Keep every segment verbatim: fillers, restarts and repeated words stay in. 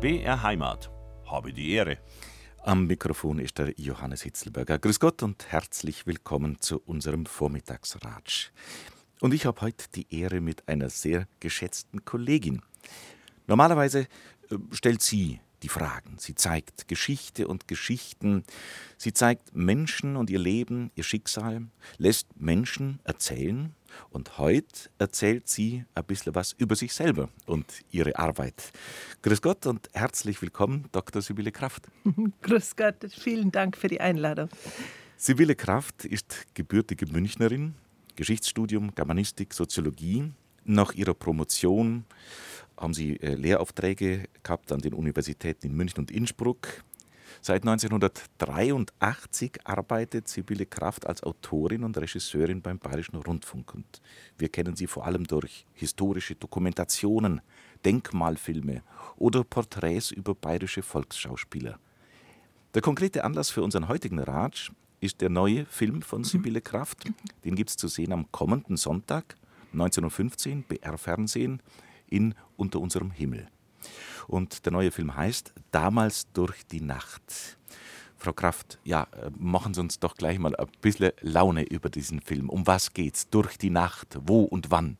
B R Heimat. Habe die Ehre. Am Mikrofon ist der Johannes Hitzelberger. Grüß Gott und herzlich willkommen zu unserem Vormittagsratsch. Und ich habe heute die Ehre mit einer sehr geschätzten Kollegin. Normalerweise äh, stellt sie die Fragen. Sie zeigt Geschichte und Geschichten. Sie zeigt Menschen und ihr Leben, ihr Schicksal, lässt Menschen erzählen. Und heute erzählt sie ein bisschen was über sich selber und ihre Arbeit. Grüß Gott und herzlich willkommen, Doktor Sibylle Kraft. Grüß Gott, vielen Dank für die Einladung. Sibylle Kraft ist gebürtige Münchnerin, Geschichtsstudium, Germanistik, Soziologie. Nach ihrer Promotion haben sie äh, Lehraufträge gehabt an den Universitäten in München und Innsbruck. Seit neunzehnhundertdreiundachtzig arbeitet Sibylle Kraft als Autorin und Regisseurin beim Bayerischen Rundfunk. Und wir kennen sie vor allem durch historische Dokumentationen, Denkmalfilme oder Porträts über bayerische Volksschauspieler. Der konkrete Anlass für unseren heutigen Ratsch ist der neue Film von Sibylle Kraft. Den gibt es zu sehen am kommenden Sonntag, neunzehn Uhr fünfzehn, B R-Fernsehen in Unter unserem Himmel. Und der neue Film heißt Damals durch die Nacht. Frau Kraft, ja, machen Sie uns doch gleich mal ein bisschen Laune über diesen Film. Um was geht's? Durch die Nacht, wo und wann?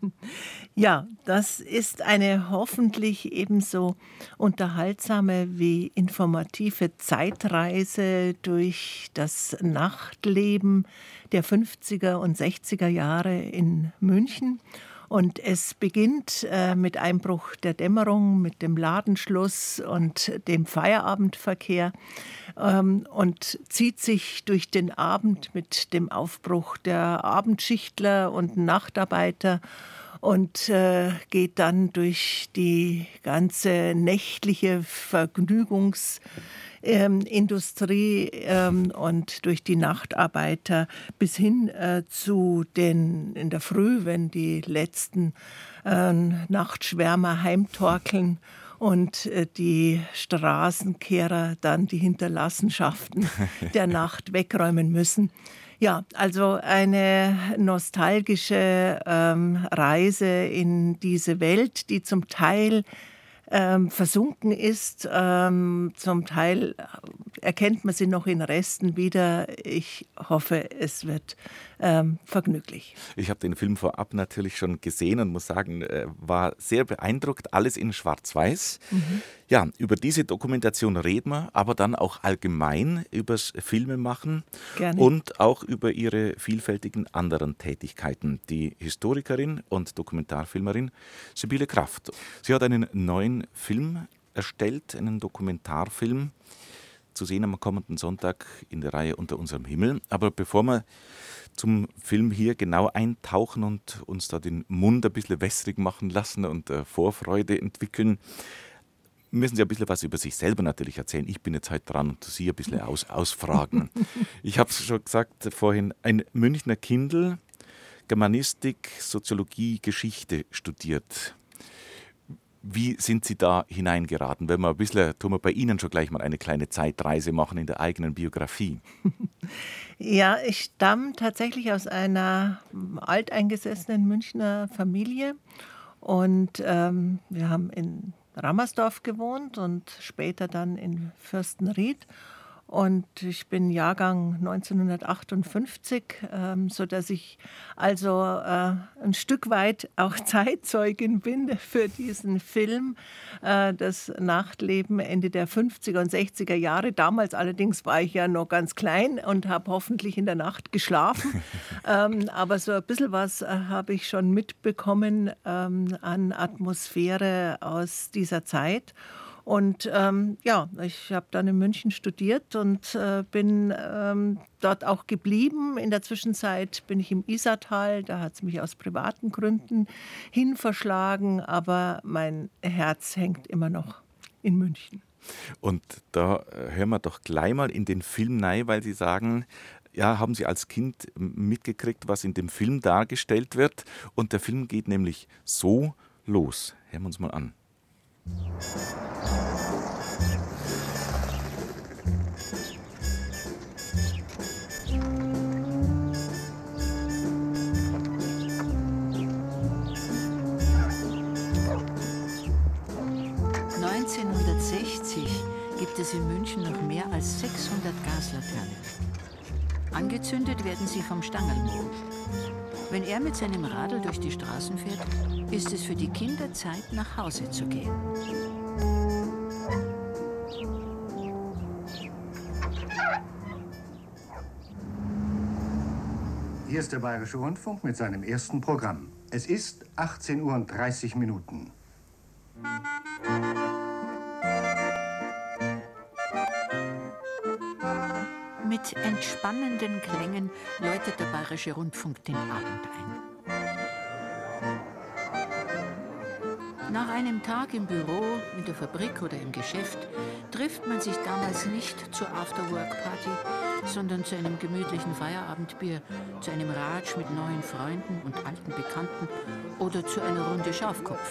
Ja, das ist eine hoffentlich ebenso unterhaltsame wie informative Zeitreise durch das Nachtleben der fünfziger und sechziger Jahre in München. Und es beginnt äh, mit Einbruch der Dämmerung, mit dem Ladenschluss und dem Feierabendverkehr ähm, und zieht sich durch den Abend mit dem Aufbruch der Abendschichtler und Nachtarbeiter und äh, geht dann durch die ganze nächtliche Vergnügungs- Ähm, Industrie ähm, und durch die Nachtarbeiter bis hin äh, zu den in der Früh, wenn die letzten äh, Nachtschwärmer heimtorkeln und äh, die Straßenkehrer dann die Hinterlassenschaften der Nacht wegräumen müssen. Ja, also eine nostalgische ähm, Reise in diese Welt, die zum Teil Ähm, versunken ist. Ähm, zum Teil erkennt man sie noch in Resten wieder. Ich hoffe, es wird ähm, vergnüglich. Ich habe den Film vorab natürlich schon gesehen und muss sagen, äh, war sehr beeindruckt. Alles in Schwarz-Weiß. Mhm. Ja, über diese Dokumentation reden wir, aber dann auch allgemein übers Filmemachen. Gerne. Und auch über ihre vielfältigen anderen Tätigkeiten. Die Historikerin und Dokumentarfilmerin Sibylle Kraft. Sie hat einen neuen Film erstellt, einen Dokumentarfilm, zu sehen am kommenden Sonntag in der Reihe Unter unserem Himmel. Aber bevor wir zum Film hier genau eintauchen und uns da den Mund ein bisschen wässrig machen lassen und äh, Vorfreude entwickeln, müssen Sie ein bisschen was über sich selber natürlich erzählen. Ich bin jetzt heute dran und Sie ein bisschen aus, ausfragen. Ich habe es schon gesagt vorhin, ein Münchner Kindl, Germanistik, Soziologie, Geschichte studiert. Wie sind Sie da hineingeraten? Wenn wir ein bisschen, tun wir bei Ihnen schon gleich mal eine kleine Zeitreise machen in der eigenen Biografie. Ja, ich stamme tatsächlich aus einer alteingesessenen Münchner Familie und ähm, wir haben in Rammersdorf gewohnt und später dann in Fürstenried. Und ich bin Jahrgang neunzehnhundertachtundfünfzig, ähm, sodass ich also äh, ein Stück weit auch Zeitzeugin bin für diesen Film. Äh, das Nachtleben Ende der fünfziger und sechziger Jahre. Damals allerdings war ich ja noch ganz klein und habe hoffentlich in der Nacht geschlafen. ähm, aber so ein bisschen was äh, habe ich schon mitbekommen ähm, an Atmosphäre aus dieser Zeit. Und ähm, ja, ich habe dann in München studiert und äh, bin ähm, dort auch geblieben. In der Zwischenzeit bin ich im Isartal, da hat es mich aus privaten Gründen hin verschlagen, aber mein Herz hängt immer noch in München. Und da hören wir doch gleich mal in den Film rein, weil Sie sagen, ja, haben Sie als Kind mitgekriegt, was in dem Film dargestellt wird. Und der Film geht nämlich so los. Hören wir uns mal an. gibt es in München noch mehr als sechshundert Gaslaternen. Angezündet werden sie vom Stangerlmo. Wenn er mit seinem Radl durch die Straßen fährt, ist es für die Kinder Zeit, nach Hause zu gehen. Hier ist der Bayerische Rundfunk mit seinem ersten Programm. Es ist achtzehn Uhr und dreißig Minuten. Mit entspannenden Klängen läutet der Bayerische Rundfunk den Abend ein. Nach einem Tag im Büro, in der Fabrik oder im Geschäft trifft man sich damals nicht zur Afterwork-Party, sondern zu einem gemütlichen Feierabendbier, zu einem Ratsch mit neuen Freunden und alten Bekannten oder zu einer Runde Schafkopf.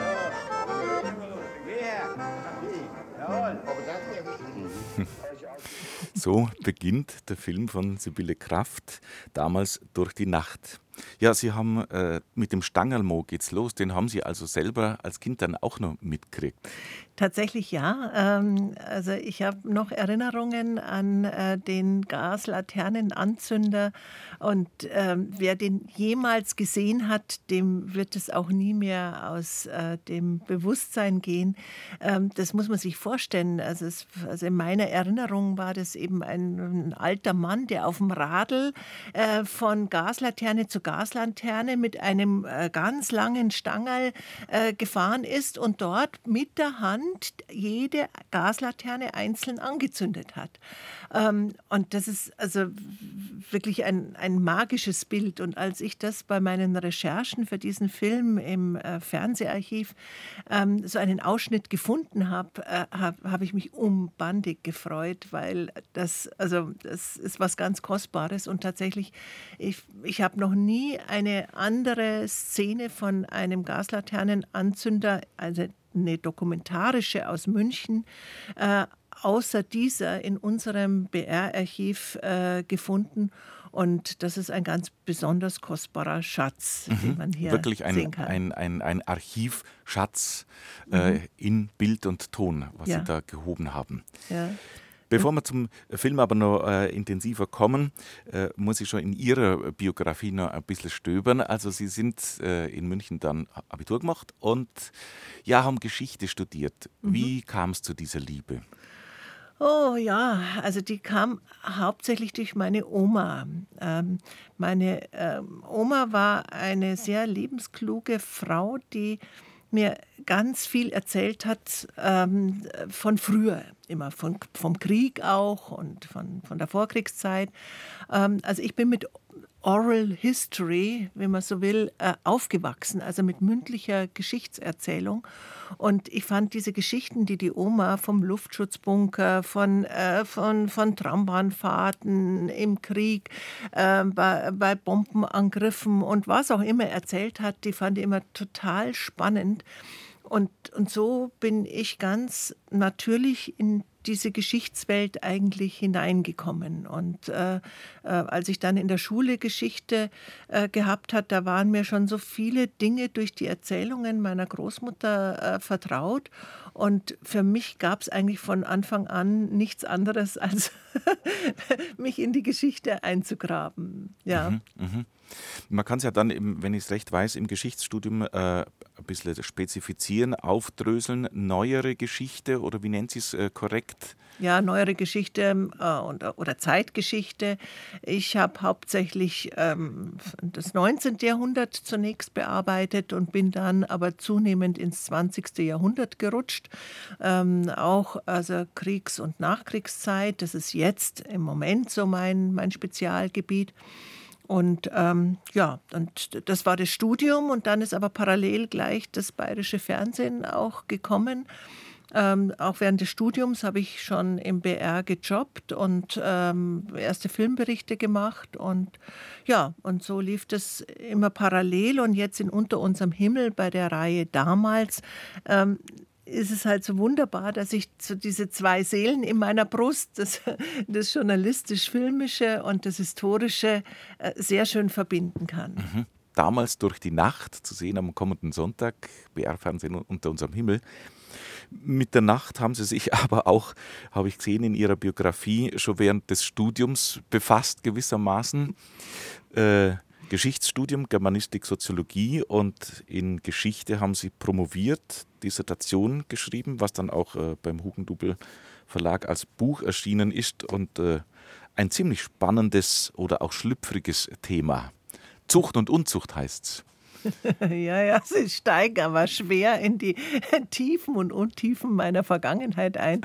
So beginnt der Film von Sibylle Kraft, damals Durch die Nacht. Ja, Sie haben äh, mit dem Stangerlmo geht's los, den haben Sie also selber als Kind dann auch noch mitgekriegt. Tatsächlich ja. Ähm, also ich habe noch Erinnerungen an äh, den Gaslaternenanzünder und ähm, wer den jemals gesehen hat, dem wird es auch nie mehr aus äh, dem Bewusstsein gehen. Ähm, das muss man sich vorstellen. Also, es, also in meiner Erinnerung war das eben ein, ein alter Mann, der auf dem Radl äh, von Gaslaterne zu Gaslaterne mit einem äh, ganz langen Stangerl äh, gefahren ist und dort mit der Hand jede Gaslaterne einzeln angezündet hat. Ähm, und das ist also wirklich ein, ein magisches Bild. Und als ich das bei meinen Recherchen für diesen Film im äh, Fernseharchiv ähm, so einen Ausschnitt gefunden habe, äh, habe hab ich mich unbandig gefreut, weil das, also das ist was ganz Kostbares. Und tatsächlich, ich, ich habe noch nie eine andere Szene von einem Gaslaternenanzünder, also eine dokumentarische aus München, äh, außer dieser in unserem B R-Archiv äh, gefunden. Und das ist ein ganz besonders kostbarer Schatz, mhm. den man hier Wirklich ein, sehen kann. ein, ein, ein Archivschatz äh, mhm. in Bild und Ton, was ja. Sie da gehoben haben. Ja. Bevor wir zum Film aber noch äh, intensiver kommen, äh, muss ich schon in Ihrer Biografie noch ein bisschen stöbern. Also Sie sind äh, in München dann Abitur gemacht und ja, haben Geschichte studiert. Mhm. Wie kam es zu dieser Liebe? Oh ja, also die kam hauptsächlich durch meine Oma. Ähm, meine ähm, Oma war eine sehr lebenskluge Frau, die mir ganz viel erzählt hat ähm, von früher, immer von, vom Krieg auch und von, von der Vorkriegszeit. Ähm, also ich bin mit Oral History, wenn man so will, äh, aufgewachsen, also mit mündlicher Geschichtserzählung. Und ich fand diese Geschichten, die die Oma vom Luftschutzbunker, von, äh, von, von Trambahnfahrten im Krieg, äh, bei, bei Bombenangriffen und was auch immer erzählt hat, die fand ich immer total spannend. Und, und so bin ich ganz natürlich in diese Geschichtswelt eigentlich hineingekommen. Und äh, äh, als ich dann in der Schule Geschichte äh, gehabt habe, da waren mir schon so viele Dinge durch die Erzählungen meiner Großmutter äh, vertraut. Und für mich gab es eigentlich von Anfang an nichts anderes, als mich in die Geschichte einzugraben. Ja. Mhm, mh. Man kann es ja dann, im, wenn ich es recht weiß, im Geschichtsstudium äh, ein bisschen spezifizieren, aufdröseln, neuere Geschichte oder wie nennt Sie es äh, korrekt? Ja, neuere Geschichte äh, und, oder Zeitgeschichte. Ich habe hauptsächlich ähm, das neunzehnte. Jahrhundert zunächst bearbeitet und bin dann aber zunehmend ins zwanzigste. Jahrhundert gerutscht. Ähm, auch also Kriegs- und Nachkriegszeit, das ist jetzt im Moment so mein, mein Spezialgebiet. Und ähm, ja, und das war das Studium und dann ist aber parallel gleich das Bayerische Fernsehen auch gekommen. Ähm, auch während des Studiums habe ich schon im B R gejobbt und ähm, erste Filmberichte gemacht und ja, und so lief das immer parallel und jetzt in Unter unserem Himmel bei der Reihe damals ähm, ist es halt so wunderbar, dass ich so diese zwei Seelen in meiner Brust, das, das journalistisch-filmische und das historische, sehr schön verbinden kann. Mhm. Damals Durch die Nacht, zu sehen am kommenden Sonntag, B R-Fernsehen Unter unserem Himmel. Mit der Nacht haben Sie sich aber auch, habe ich gesehen, in Ihrer Biografie schon während des Studiums befasst gewissermaßen. Äh, Geschichtsstudium, Germanistik, Soziologie und in Geschichte haben Sie promoviert, Dissertation geschrieben, was dann auch äh, beim Hugendubel Verlag als Buch erschienen ist und äh, ein ziemlich spannendes oder auch schlüpfriges Thema. Zucht und Unzucht heißt's. Ja, ja, Sie steigen aber schwer in die Tiefen und Untiefen meiner Vergangenheit ein.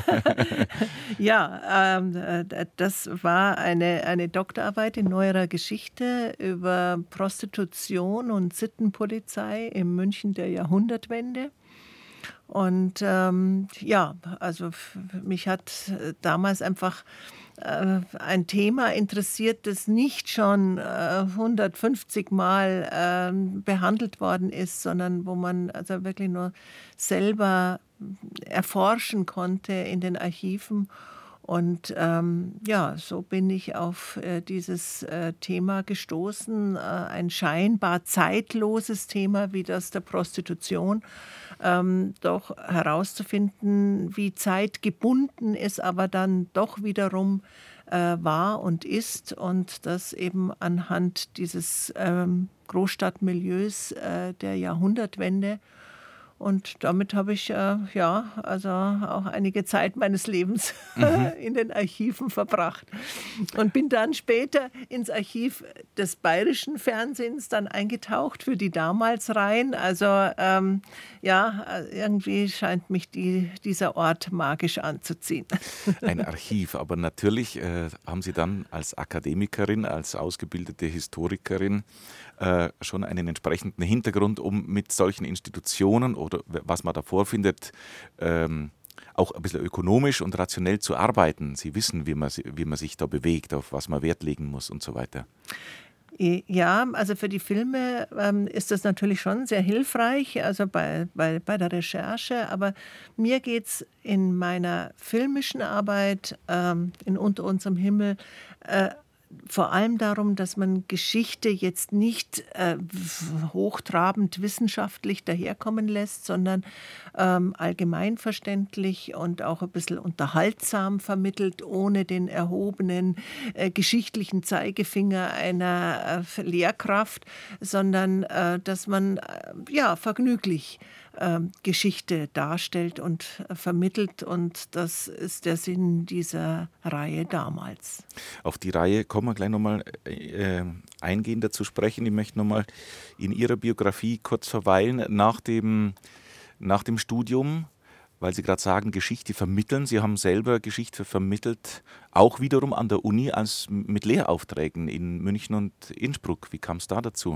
Ja, ähm, das war eine, eine Doktorarbeit in neuerer Geschichte über Prostitution und Sittenpolizei im München der Jahrhundertwende. Und ähm, ja, also f- mich hat äh, damals einfach äh, ein Thema interessiert, das nicht schon äh, hundertfünfzig Mal ähm, behandelt worden ist, sondern wo man also wirklich nur selber erforschen konnte in den Archiven. Und ähm, ja, so bin ich auf äh, dieses äh, Thema gestoßen, äh, ein scheinbar zeitloses Thema wie das der Prostitution, ähm, doch herauszufinden, wie zeitgebunden es aber dann doch wiederum äh, war und ist und das eben anhand dieses ähm, Großstadtmilieus äh, der Jahrhundertwende. Und damit habe ich äh, ja also auch einige Zeit meines Lebens in den Archiven verbracht und bin dann später ins Archiv des Bayerischen Fernsehens dann eingetaucht für die Damals-Reihen. Also ähm, ja, irgendwie scheint mich die, dieser Ort magisch anzuziehen. Ein Archiv, aber natürlich äh, haben Sie dann als Akademikerin, als ausgebildete Historikerin äh, schon einen entsprechenden Hintergrund, um mit solchen Institutionen oder was man da vorfindet, ähm, auch ein bisschen ökonomisch und rationell zu arbeiten. Sie wissen, wie man, si- wie man sich da bewegt, auf was man Wert legen muss und so weiter. Ja, also für die Filme ähm, ist das natürlich schon sehr hilfreich, also bei, bei, bei der Recherche. Aber mir geht es in meiner filmischen Arbeit ähm, in Unter unserem Himmel äh, vor allem darum, dass man Geschichte jetzt nicht äh, hochtrabend wissenschaftlich daherkommen lässt, sondern ähm, allgemeinverständlich und auch ein bisschen unterhaltsam vermittelt, ohne den erhobenen äh, geschichtlichen Zeigefinger einer äh, Lehrkraft, sondern äh, dass man äh, ja vergnüglich äh, Geschichte darstellt und äh, vermittelt. Und das ist der Sinn dieser Reihe damals. Auf die Reihe kommen wir gleich nochmal äh, eingehender zu sprechen. Ich möchte nochmal in Ihrer Biografie kurz verweilen. Nach dem, nach dem Studium, weil Sie gerade sagen, Geschichte vermitteln. Sie haben selber Geschichte vermittelt, auch wiederum an der Uni als mit Lehraufträgen in München und Innsbruck. Wie kam es da dazu?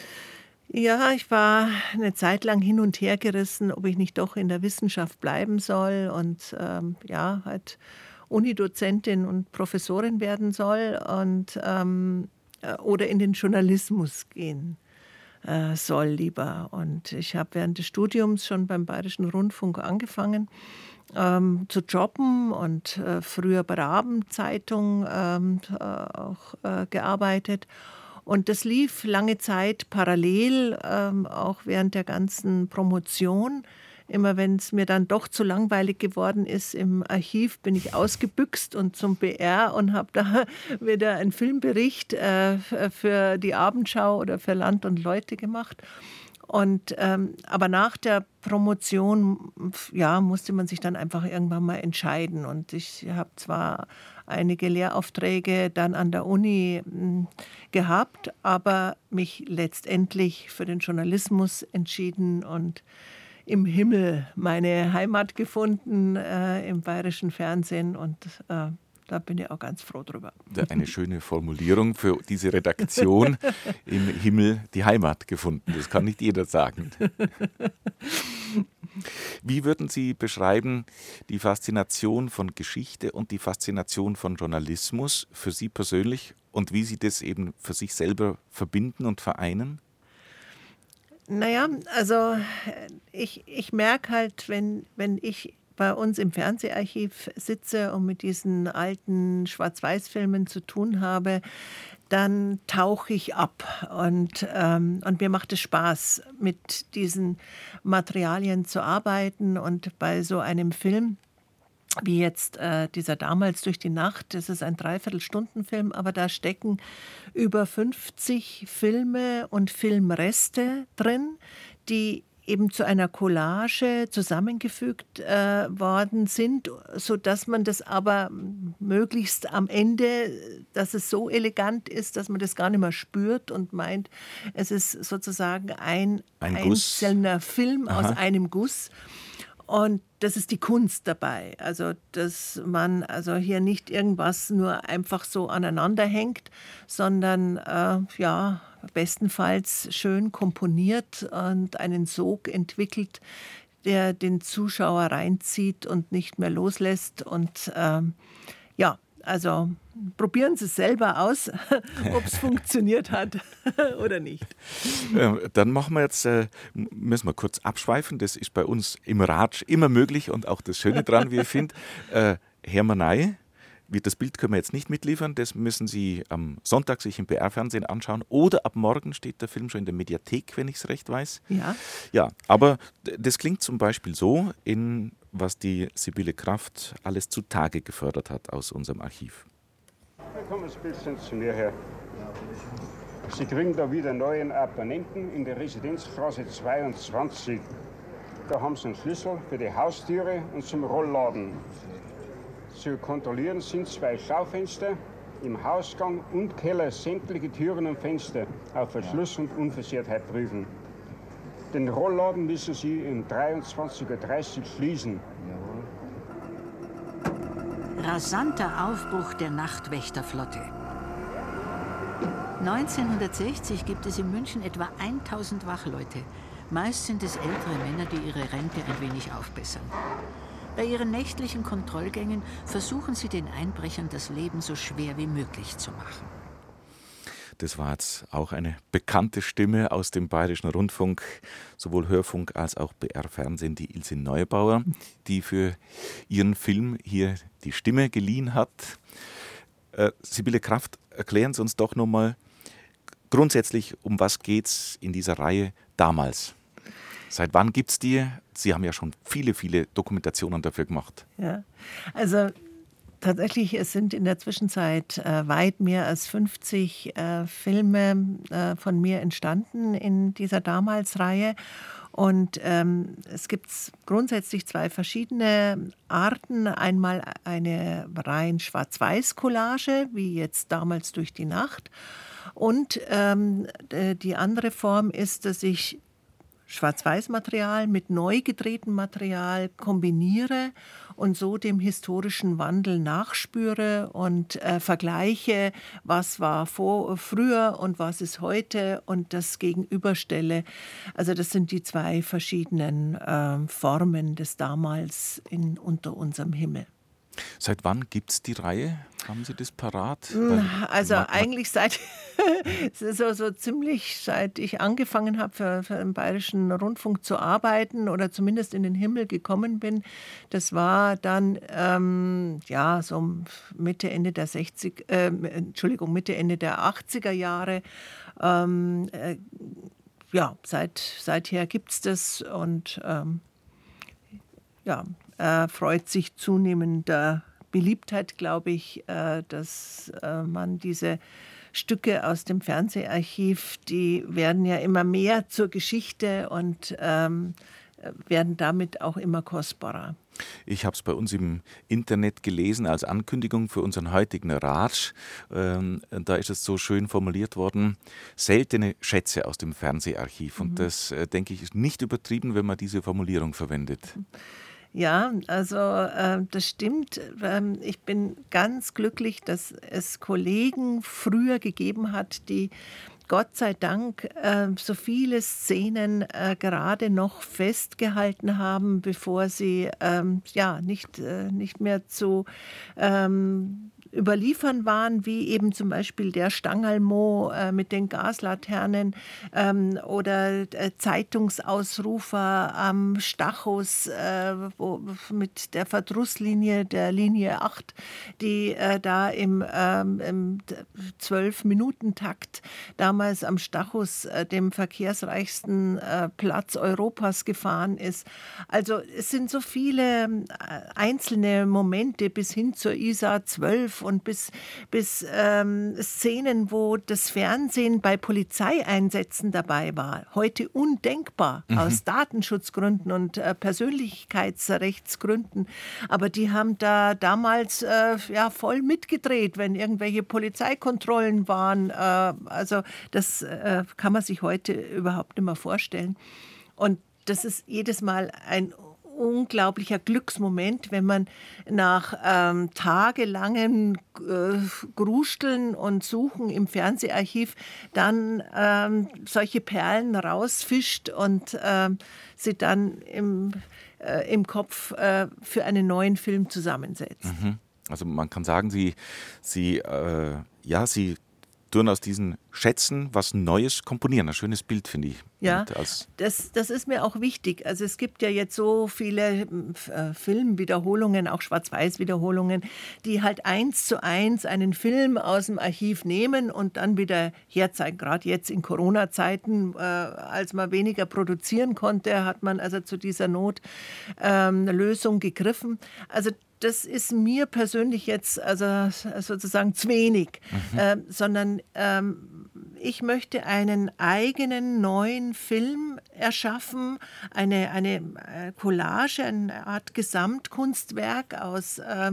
Ja, ich war eine Zeit lang hin und her gerissen, ob ich nicht doch in der Wissenschaft bleiben soll und ähm, ja, halt Unidozentin und Professorin werden soll und ähm, äh, oder in den Journalismus gehen äh, soll lieber. Und ich habe während des Studiums schon beim Bayerischen Rundfunk angefangen ähm, zu jobben und äh, früher bei der Abendzeitung ähm, äh, auch äh, gearbeitet. Und das lief lange Zeit parallel, ähm, auch während der ganzen Promotion. Immer wenn es mir dann doch zu langweilig geworden ist im Archiv, bin ich ausgebüxt und zum B R und habe da wieder einen Filmbericht äh, für die Abendschau oder für Land und Leute gemacht. Und, ähm, aber nach der Promotion ja, musste man sich dann einfach irgendwann mal entscheiden. Und ich habe zwar einige Lehraufträge dann an der Uni mh, gehabt, aber mich letztendlich für den Journalismus entschieden und im Himmel meine Heimat gefunden, äh, im Bayerischen Fernsehen. Und äh, da bin ich auch ganz froh drüber. Eine schöne Formulierung für diese Redaktion, im Himmel die Heimat gefunden. Das kann nicht jeder sagen. Wie würden Sie beschreiben die Faszination von Geschichte und die Faszination von Journalismus für Sie persönlich und wie Sie das eben für sich selber verbinden und vereinen? Naja, also ich, ich merke halt, wenn, wenn ich bei uns im Fernseharchiv sitze und mit diesen alten Schwarz-Weiß-Filmen zu tun habe, dann tauche ich ab und, ähm, und mir macht es Spaß, mit diesen Materialien zu arbeiten. Und bei so einem Film wie jetzt äh, dieser Damals durch die Nacht, das ist ein Dreiviertelstundenfilm, aber da stecken über fünfzig Filme und Filmreste drin, die eben zu einer Collage zusammengefügt äh, worden sind, sodass man das aber möglichst am Ende, dass es so elegant ist, dass man das gar nicht mehr spürt und meint, es ist sozusagen ein, Ein einzelner Guss. Film aus Aha. einem Guss. Und das ist die Kunst dabei, also dass man also hier nicht irgendwas nur einfach so aneinander hängt, sondern äh, ja, bestenfalls schön komponiert und einen Sog entwickelt, der den Zuschauer reinzieht und nicht mehr loslässt. Und ähm, ja, also probieren Sie es selber aus, ob es funktioniert hat oder nicht. Äh, dann machen wir jetzt, äh, müssen wir kurz abschweifen. Das ist bei uns im Ratsch immer möglich und auch das Schöne dran, wie ich finde. Äh, Hermanei, wie das Bild können wir jetzt nicht mitliefern. Das müssen Sie am Sonntag sich im B R-Fernsehen anschauen. Oder ab morgen steht der Film schon in der Mediathek, wenn ich es recht weiß. Ja. Ja, aber d- das klingt zum Beispiel so, in was die Sibylle Kraft alles zutage gefördert hat aus unserem Archiv. Kommen Sie ein bisschen zu mir her. Sie kriegen da wieder neuen Abonnenten in der Residenzstraße zweiundzwanzig. Da haben Sie einen Schlüssel für die Haustüre und zum Rollladen. Zu kontrollieren sind zwei Schaufenster im Hausgang und Keller, sämtliche Türen und Fenster auf Verschluss und Unversehrtheit prüfen. Den Rollladen müssen Sie um dreiundzwanzig Uhr dreißig schließen. Rasanter Aufbruch der Nachtwächterflotte. neunzehnhundertsechzig gibt es in München etwa tausend Wachleute. Meist sind es ältere Männer, die ihre Rente ein wenig aufbessern. Bei ihren nächtlichen Kontrollgängen versuchen sie den Einbrechern das Leben so schwer wie möglich zu machen. Das war jetzt auch eine bekannte Stimme aus dem Bayerischen Rundfunk, sowohl Hörfunk als auch B R-Fernsehen, die Ilse Neubauer, die für ihren Film hier die Stimme geliehen hat. Äh, Sibylle Kraft, erklären Sie uns doch nochmal grundsätzlich, um was geht es in dieser Reihe damals? Seit wann gibt es die? Sie haben ja schon viele, viele Dokumentationen dafür gemacht. Ja, also tatsächlich, es sind in der Zwischenzeit äh, weit mehr als fünfzig äh, Filme äh, von mir entstanden in dieser Damals-Reihe. Und ähm, es gibt grundsätzlich zwei verschiedene Arten. Einmal eine rein Schwarz-Weiß-Collage, wie jetzt Damals durch die Nacht. Und ähm, die andere Form ist, dass ich Schwarz-Weiß-Material mit neu gedrehtem Material kombiniere und so dem historischen Wandel nachspüre und äh, vergleiche, was war vor, früher und was ist heute und das gegenüberstelle. Also das sind die zwei verschiedenen äh, Formen des Damals in Unter unserem Himmel. Seit wann gibt es die Reihe? Haben Sie das parat? Also Ma- ma- eigentlich seit so, so ziemlich seit ich angefangen habe für, für den Bayerischen Rundfunk zu arbeiten oder zumindest in den Himmel gekommen bin. Das war dann ähm, ja so Mitte Ende der sechzig, äh, Entschuldigung Mitte Ende der achtziger Jahre. Ähm, äh, ja, seit seither gibt es das und ähm, ja, äh, freut sich zunehmender Beliebtheit, glaube ich, äh, dass äh, man diese Stücke aus dem Fernseharchiv, die werden ja immer mehr zur Geschichte und ähm, werden damit auch immer kostbarer. Ich habe es bei uns im Internet gelesen als Ankündigung für unseren heutigen Ratsch. Ähm, da ist es so schön formuliert worden, seltene Schätze aus dem Fernseharchiv. Und mhm. das, äh, denke ich, ist nicht übertrieben, wenn man diese Formulierung verwendet. Ja, also äh, das stimmt. Ähm, ich bin ganz glücklich, dass es Kollegen früher gegeben hat, die Gott sei Dank äh, so viele Szenen äh, gerade noch festgehalten haben, bevor sie ähm, ja nicht, äh, nicht mehr zu ähm, überliefern waren, wie eben zum Beispiel der Stangerlmo äh, mit den Gaslaternen ähm, oder äh, Zeitungsausrufer am Stachus äh, wo, mit der Verdrusslinie der Linie acht, die äh, da im, ähm, im zwölf-Minuten-Takt damals am Stachus, äh, dem verkehrsreichsten äh, Platz Europas, gefahren ist. Also es sind so viele äh, einzelne Momente bis hin zur I S A zwölf und bis, bis ähm, Szenen, wo das Fernsehen bei Polizeieinsätzen dabei war. Heute undenkbar, mhm. aus Datenschutzgründen und äh, Persönlichkeitsrechtsgründen. Aber die haben da damals äh, ja, voll mitgedreht, wenn irgendwelche Polizeikontrollen waren. Äh, also das äh, kann man sich heute überhaupt nicht mehr vorstellen. Und das ist jedes Mal ein unglaublicher Glücksmoment, wenn man nach ähm, tagelangen äh, Grusteln und Suchen im Fernseharchiv dann ähm, solche Perlen rausfischt und ähm, sie dann im, äh, im Kopf äh, für einen neuen Film zusammensetzt. Mhm. Also man kann sagen, Sie, Sie, äh, ja, Sie tun aus diesen Schätzen was Neues komponieren. Ein schönes Bild, finde ich. Ja, das, das ist mir auch wichtig. Also es gibt ja jetzt so viele äh, Filmwiederholungen, auch Schwarz-Weiß-Wiederholungen, die halt eins zu eins einen Film aus dem Archiv nehmen und dann wieder herzeigen. Gerade jetzt in Corona-Zeiten, äh, als man weniger produzieren konnte, hat man also zu dieser Notlösung ähm, gegriffen. Also das ist mir persönlich jetzt also sozusagen zu wenig, mhm. äh, sondern ähm, ich möchte einen eigenen neuen Film erschaffen, eine, eine Collage, eine Art Gesamtkunstwerk aus ähm,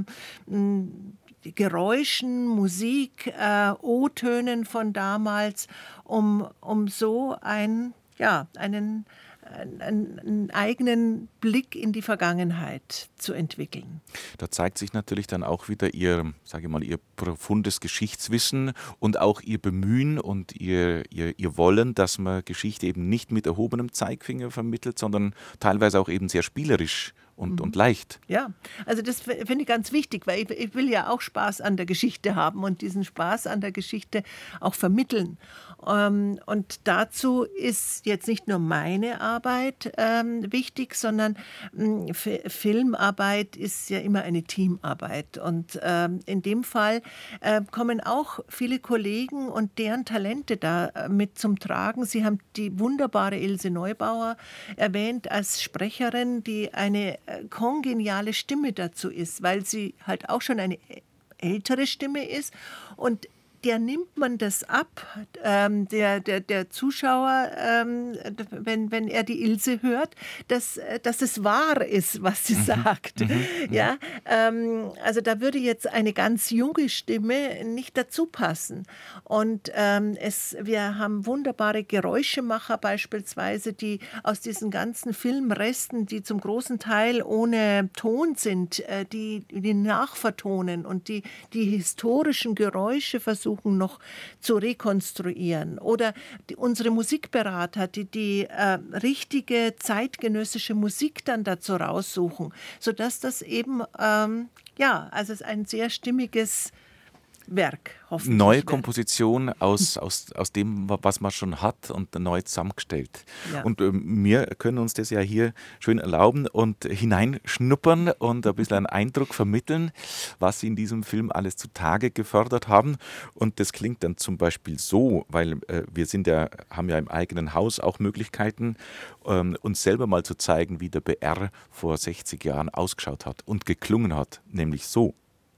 Geräuschen, Musik, äh, O-Tönen von damals, um, um so ein, ja, einen Einen, einen eigenen Blick in die Vergangenheit zu entwickeln. Da zeigt sich natürlich dann auch wieder Ihr, sage ich mal, Ihr profundes Geschichtswissen und auch Ihr Bemühen und Ihr, Ihr, Ihr Wollen, dass man Geschichte eben nicht mit erhobenem Zeigefinger vermittelt, sondern teilweise auch eben sehr spielerisch und, mhm. und leicht. Ja, also das finde ich ganz wichtig, weil ich, ich will ja auch Spaß an der Geschichte haben und diesen Spaß an der Geschichte auch vermitteln. Ähm, und dazu ist jetzt nicht nur meine Arbeit ähm, wichtig, sondern ähm, F- Filmarbeit ist ja immer eine Teamarbeit. Und ähm, in dem Fall äh, kommen auch viele Kollegen und deren Talente da äh, mit zum Tragen. Sie haben die wunderbare Ilse Neubauer erwähnt als Sprecherin, die eine äh, kongeniale Stimme dazu ist, weil sie halt auch schon eine ältere Stimme ist und der nimmt man das ab, ähm, der, der, der Zuschauer, ähm, wenn, wenn er die Ilse hört, dass, dass es wahr ist, was sie mhm. sagt. Mhm. Ja, ähm, also da würde jetzt eine ganz junge Stimme nicht dazu passen. Und ähm, es, wir haben wunderbare Geräuschemacher beispielsweise, die aus diesen ganzen Filmresten, die zum großen Teil ohne Ton sind, äh, die, die nachvertonen und die, die historischen Geräusche versuchen, noch zu rekonstruieren. Oder die, unsere Musikberater, die die äh, richtige zeitgenössische Musik dann dazu raussuchen, sodass das eben, ähm, ja, also es ein sehr stimmiges Werk, hoffentlich. Neue Komposition aus, aus, aus dem, was man schon hat und neu zusammengestellt. Ja. Und äh, wir können uns das ja hier schön erlauben und hineinschnuppern und ein bisschen einen Eindruck vermitteln, was Sie in diesem Film alles zutage gefördert haben. Und das klingt dann zum Beispiel so, weil äh, wir sind ja, haben ja im eigenen Haus auch Möglichkeiten, ähm, uns selber mal zu zeigen, wie der B R vor sechzig Jahren ausgeschaut hat und geklungen hat, nämlich so.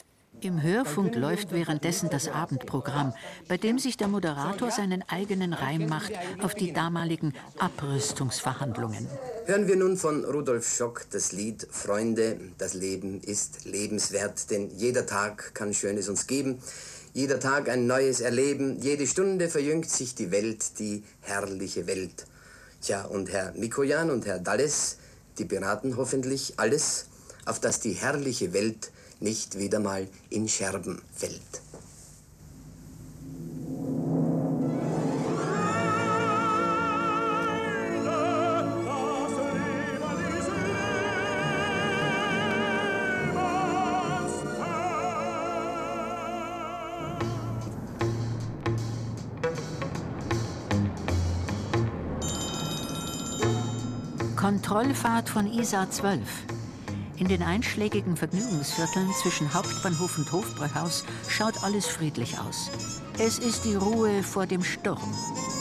Im Hörfunk läuft währenddessen das Abendprogramm, bei dem sich der Moderator seinen eigenen Reim macht auf die damaligen Abrüstungsverhandlungen. Hören wir nun von Rudolf Schock das Lied Freunde, das Leben ist lebenswert, denn jeder Tag kann Schönes uns geben, jeder Tag ein neues Erleben, jede Stunde verjüngt sich die Welt, die herrliche Welt. Tja, und Herr Mikojan und Herr Dalles, die beraten hoffentlich alles, auf dass die herrliche Welt nicht wieder mal in Scherben fällt. Kontrollfahrt von I S A zwölf. In den einschlägigen Vergnügungsvierteln zwischen Hauptbahnhof und Hofbräuhaus schaut alles friedlich aus. Es ist die Ruhe vor dem Sturm.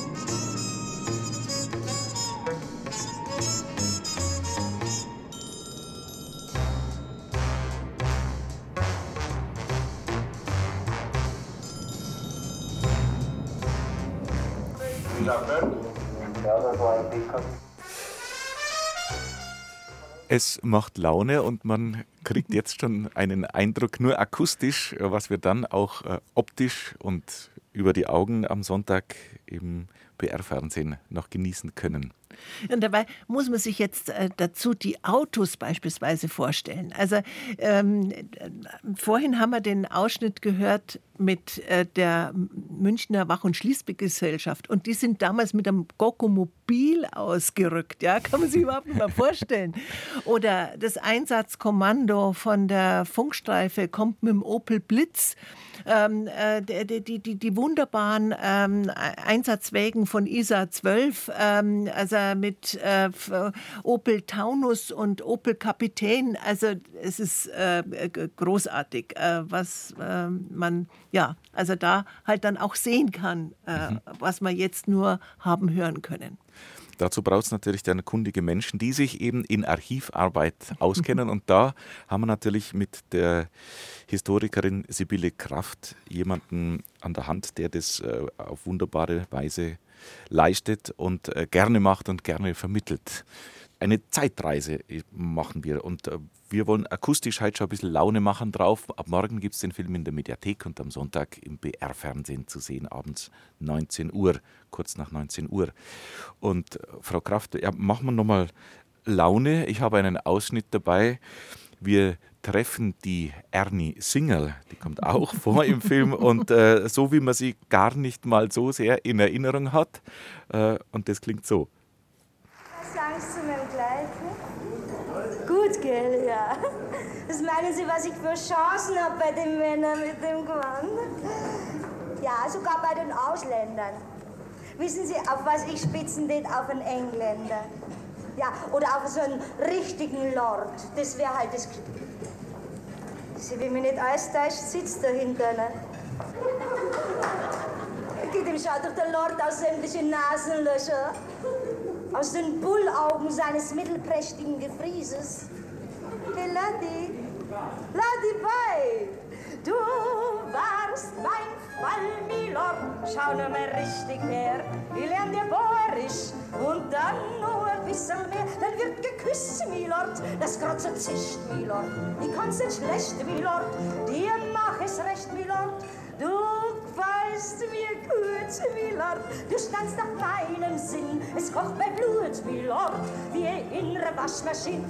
Es macht Laune und man kriegt jetzt schon einen Eindruck, nur akustisch, was wir dann auch äh, optisch und über die Augen am Sonntag im B R-Fernsehen noch genießen können. Und dabei muss man sich jetzt äh, dazu die Autos beispielsweise vorstellen. Also ähm, äh, vorhin haben wir den Ausschnitt gehört mit äh, der Münchner Wach- und Schließgesellschaft. Und die sind damals mit einem Gokomobil ausgerückt. Ja, kann man sich überhaupt nicht mal vorstellen. Oder das Einsatzkommando von der Funkstreife kommt mit dem Opel Blitz. Ähm, äh, die, die, die, die wunderbaren ähm, Einsatzwägen von I S A zwölf, ähm, also mit äh, Opel Taunus und Opel Kapitän. Also es ist äh, großartig, äh, was äh, man ja, also da halt dann auch sehen kann, äh, mhm. was wir jetzt nur haben hören können. Dazu braucht es natürlich dann kundige Menschen, die sich eben in Archivarbeit auskennen. Und da haben wir natürlich mit der Historikerin Sibylle Kraft jemanden an der Hand, der das äh, auf wunderbare Weise leistet und äh, gerne macht und gerne vermittelt. Eine Zeitreise machen wir und äh, wir wollen akustisch heute schon ein bisschen Laune machen drauf. Ab morgen gibt es den Film in der Mediathek und am Sonntag im B R-Fernsehen zu sehen, abends neunzehn Uhr, kurz nach neunzehn Uhr. Und äh, Frau Kraft, ja, machen wir nochmal Laune. Ich habe einen Ausschnitt dabei. Wir treffen die Ernie Singerl, die kommt auch vor im Film und äh, so wie man sie gar nicht mal so sehr in Erinnerung hat. Äh, und das klingt so. Was sagen Sie zu meinem Kleid? Gut, gell, ja. Was meinen Sie, was ich für Chancen habe bei den Männern mit dem Gewand? Ja, sogar bei den Ausländern. Wissen Sie, auf was ich spitzen tät? Auf einen Engländer. Ja, oder auf so einen richtigen Lord. Das wäre halt das... Sie will mich nicht alles täuscht, sitzt da hinten. Ne? Dem schaut doch der Lord aus sämtlichen Nasenlöcher. Aus den Bullaugen seines mittelprächtigen Gefrieses. Hey, Ladi, Ladi bei, du warst mein Fall, Milord. Schau nur mal richtig her, ich lern dir Bäuerisch und dann nur ein bisschen mehr. Dann wird geküsst, Milord, das grad so zischt, Milord. Ich kann's nicht schlecht, Milord, dir mach es recht, Milord. Du weißt mir gut, Milord, du standst nach meinem Sinn. Es kocht bei Blut, Milord, wie eine innere Waschmaschine.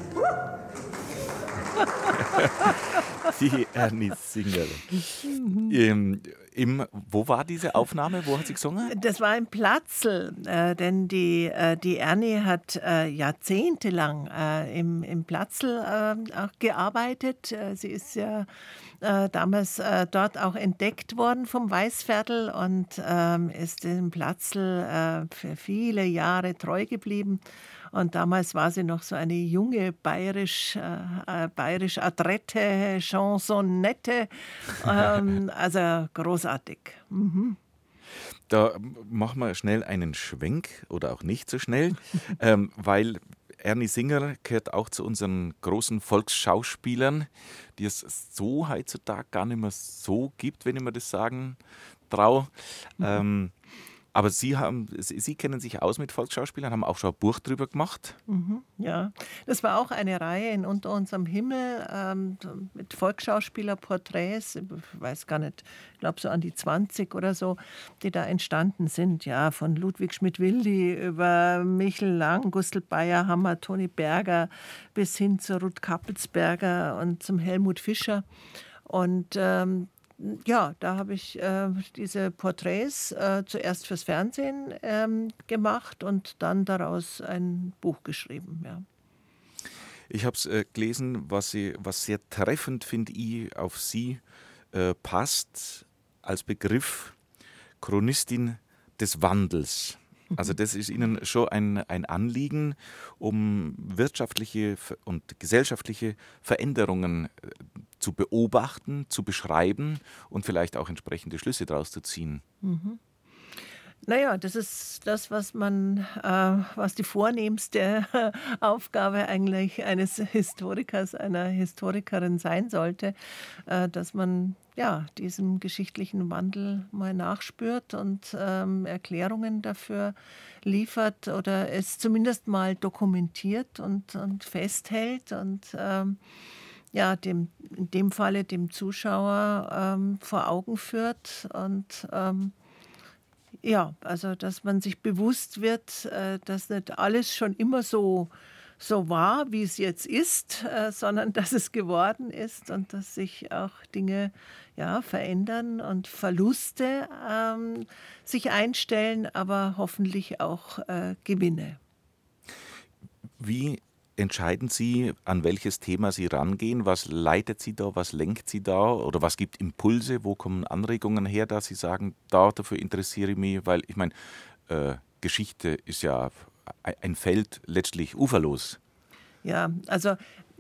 Die Ernie Singerl. Im, im, wo war diese Aufnahme? Wo hat sie gesungen? Das war im Platzl, äh, denn die, äh, die Ernie hat äh, jahrzehntelang äh, im, im Platzl äh, auch gearbeitet. Äh, sie ist ja äh, damals äh, dort auch entdeckt worden vom Weißviertel und äh, ist im Platzl äh, für viele Jahre treu geblieben. Und damals war sie noch so eine junge bayerisch, äh, bayerisch adrette Chansonette. Ähm, also großartig. Mhm. Da machen wir schnell einen Schwenk oder auch nicht so schnell, ähm, weil Ernie Singerl gehört auch zu unseren großen Volksschauspielern, die es so heutzutage gar nicht mehr so gibt, wenn ich mir das sagen traue. Mhm. Ähm, Aber Sie, haben, Sie kennen sich aus mit Volksschauspielern, haben auch schon ein Buch drüber gemacht. Mhm, ja, das war auch eine Reihe in Unter unserem Himmel ähm, mit Volksschauspielerporträts. Ich weiß gar nicht, ich glaube so an die zwanzig oder so, die da entstanden sind. Ja, von Ludwig Schmidt-Wildy über Michel Lang, Gustl Bayerhammer, Toni Berger bis hin zu Ruth Kappelsberger und zum Helmut Fischer. Und ähm, ja, da habe ich äh, diese Porträts äh, zuerst fürs Fernsehen ähm, gemacht und dann daraus ein Buch geschrieben. Ja. Ich habe es äh, gelesen, was, Sie, was sehr treffend, finde ich, auf Sie äh, passt, als Begriff Chronistin des Wandels. Also das ist Ihnen schon ein, ein Anliegen, um wirtschaftliche und gesellschaftliche Veränderungen zu beobachten, zu beschreiben und vielleicht auch entsprechende Schlüsse daraus zu ziehen. Mhm. Naja, das ist das, was man, äh, was die vornehmste Aufgabe eigentlich eines Historikers, einer Historikerin sein sollte, äh, dass man ja diesem geschichtlichen Wandel mal nachspürt und ähm, Erklärungen dafür liefert oder es zumindest mal dokumentiert und, und festhält und ähm, ja, dem, in dem Falle dem Zuschauer ähm, vor Augen führt und ähm, ja, also dass man sich bewusst wird, äh, dass nicht alles schon immer so, so war, wie es jetzt ist, äh, sondern dass es geworden ist und dass sich auch Dinge ja, verändern und Verluste ähm, sich einstellen, aber hoffentlich auch äh, Gewinne. Wie entscheiden Sie, an welches Thema Sie rangehen? Was leitet Sie da? Was lenkt Sie da? Oder was gibt Impulse? Wo kommen Anregungen her, dass Sie sagen, da dafür interessiere ich mich? Weil ich meine, äh, Geschichte ist ja ein Feld letztlich uferlos. Ja, also äh,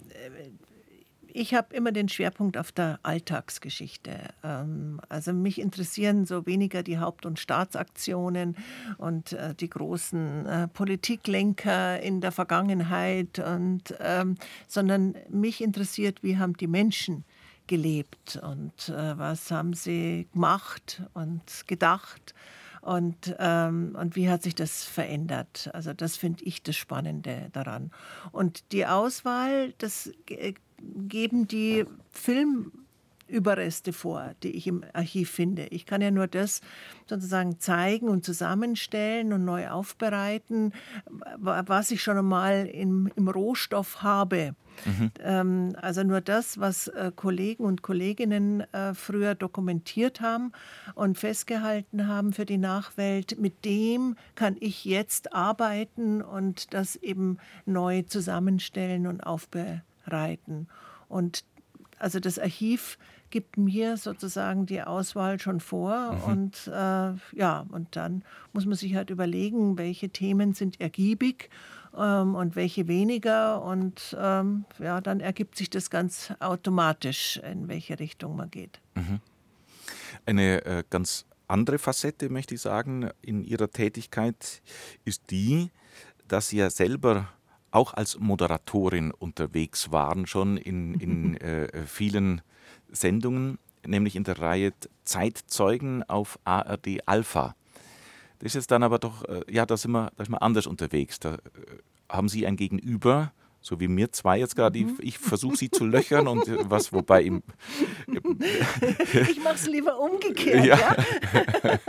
ich habe immer den Schwerpunkt auf der Alltagsgeschichte. Ähm, also mich interessieren so weniger die Haupt- und Staatsaktionen und äh, die großen äh, Politiklenker in der Vergangenheit, und, ähm, sondern mich interessiert, wie haben die Menschen gelebt und äh, was haben sie gemacht und gedacht. Und, ähm, und wie hat sich das verändert? Also das finde ich das Spannende daran. Und die Auswahl, das äh, geben die Filmüberreste vor, die ich im Archiv finde. Ich kann ja nur das sozusagen zeigen und zusammenstellen und neu aufbereiten, was ich schon einmal im, im Rohstoff habe. Mhm. Ähm, also nur das, was äh, Kollegen und Kolleginnen äh, früher dokumentiert haben und festgehalten haben für die Nachwelt, mit dem kann ich jetzt arbeiten und das eben neu zusammenstellen und aufbereiten. Und also das Archiv gibt mir sozusagen die Auswahl schon vor. Mhm. Und äh, ja, und dann muss man sich halt überlegen, welche Themen sind ergiebig ähm, und welche weniger. Und ähm, ja, dann ergibt sich das ganz automatisch, in welche Richtung man geht. Mhm. Eine äh, ganz andere Facette, möchte ich sagen, in Ihrer Tätigkeit ist die, dass Sie ja selber auch als Moderatorin unterwegs waren, schon in, in äh, vielen Sendungen, nämlich in der Reihe Zeitzeugen auf A R D Alpha. Das ist jetzt dann aber doch, äh, ja, da sind, wir, da sind wir anders unterwegs. Da äh, haben Sie ein Gegenüber, so wie mir zwei jetzt gerade, mhm. ich, ich versuche Sie zu löchern und äh, was, wobei im... ich mache es lieber umgekehrt, ja. ja?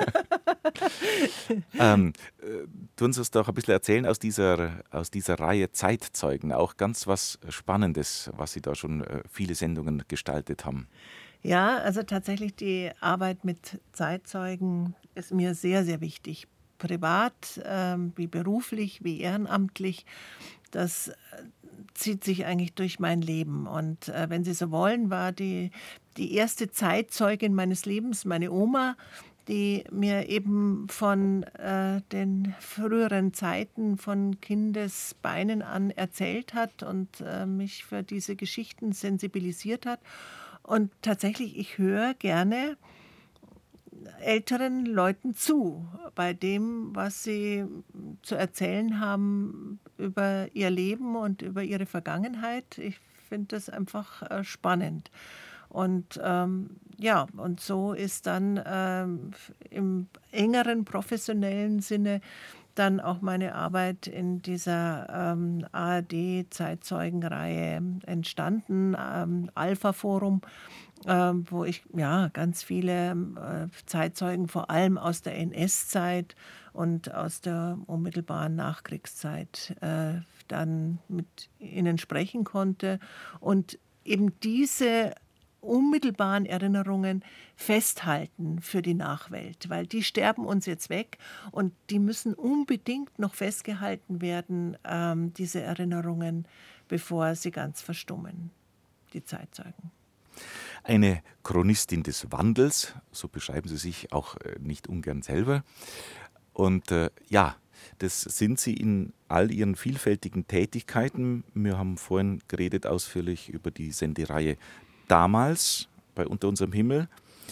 ähm, äh, tun Sie uns doch ein bisschen erzählen aus dieser, aus dieser Reihe Zeitzeugen, auch ganz was Spannendes, was Sie da schon äh, viele Sendungen gestaltet haben. Ja, also tatsächlich die Arbeit mit Zeitzeugen ist mir sehr, sehr wichtig. Privat, ähm, wie beruflich, wie ehrenamtlich. Das zieht sich eigentlich durch mein Leben. Und äh, wenn Sie so wollen, war die, die erste Zeitzeugin meines Lebens meine Oma, die mir eben von äh, den früheren Zeiten von Kindesbeinen an erzählt hat und äh, mich für diese Geschichten sensibilisiert hat. Und tatsächlich, ich höre gerne älteren Leuten zu, bei dem, was sie zu erzählen haben über ihr Leben und über ihre Vergangenheit. Ich finde das einfach äh, spannend. Und ähm, ja, und so ist dann ähm, im engeren professionellen Sinne dann auch meine Arbeit in dieser ähm, A R D-Zeitzeugenreihe entstanden, ähm, Alpha-Forum, ähm, wo ich ja ganz viele äh, Zeitzeugen, vor allem aus der N S-Zeit und aus der unmittelbaren Nachkriegszeit, äh, dann mit ihnen sprechen konnte und eben diese unmittelbaren Erinnerungen festhalten für die Nachwelt, weil die sterben uns jetzt weg und die müssen unbedingt noch festgehalten werden, ähm, diese Erinnerungen, bevor sie ganz verstummen, die Zeitzeugen. Eine Chronistin des Wandels, so beschreiben Sie sich auch äh, nicht ungern selber. Und äh, ja, Das sind Sie in all Ihren vielfältigen Tätigkeiten. Wir haben vorhin geredet ausführlich über die Sendereihe Damals bei Unter unserem Himmel.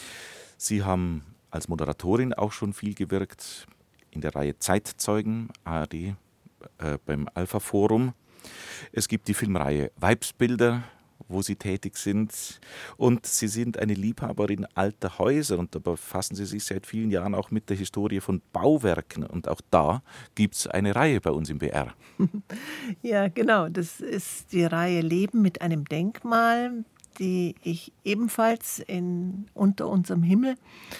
Sie haben als Moderatorin auch schon viel gewirkt in der Reihe Zeitzeugen, A R D, äh, beim Alpha Forum. Es gibt die Filmreihe Weibsbilder, wo Sie tätig sind. Und Sie sind eine Liebhaberin alter Häuser und da befassen Sie sich seit vielen Jahren auch mit der Historie von Bauwerken. Und auch da gibt es eine Reihe bei uns im B R. Ja, genau. Das ist die Reihe Leben mit einem Denkmal, die ich ebenfalls in Unter unserem Himmel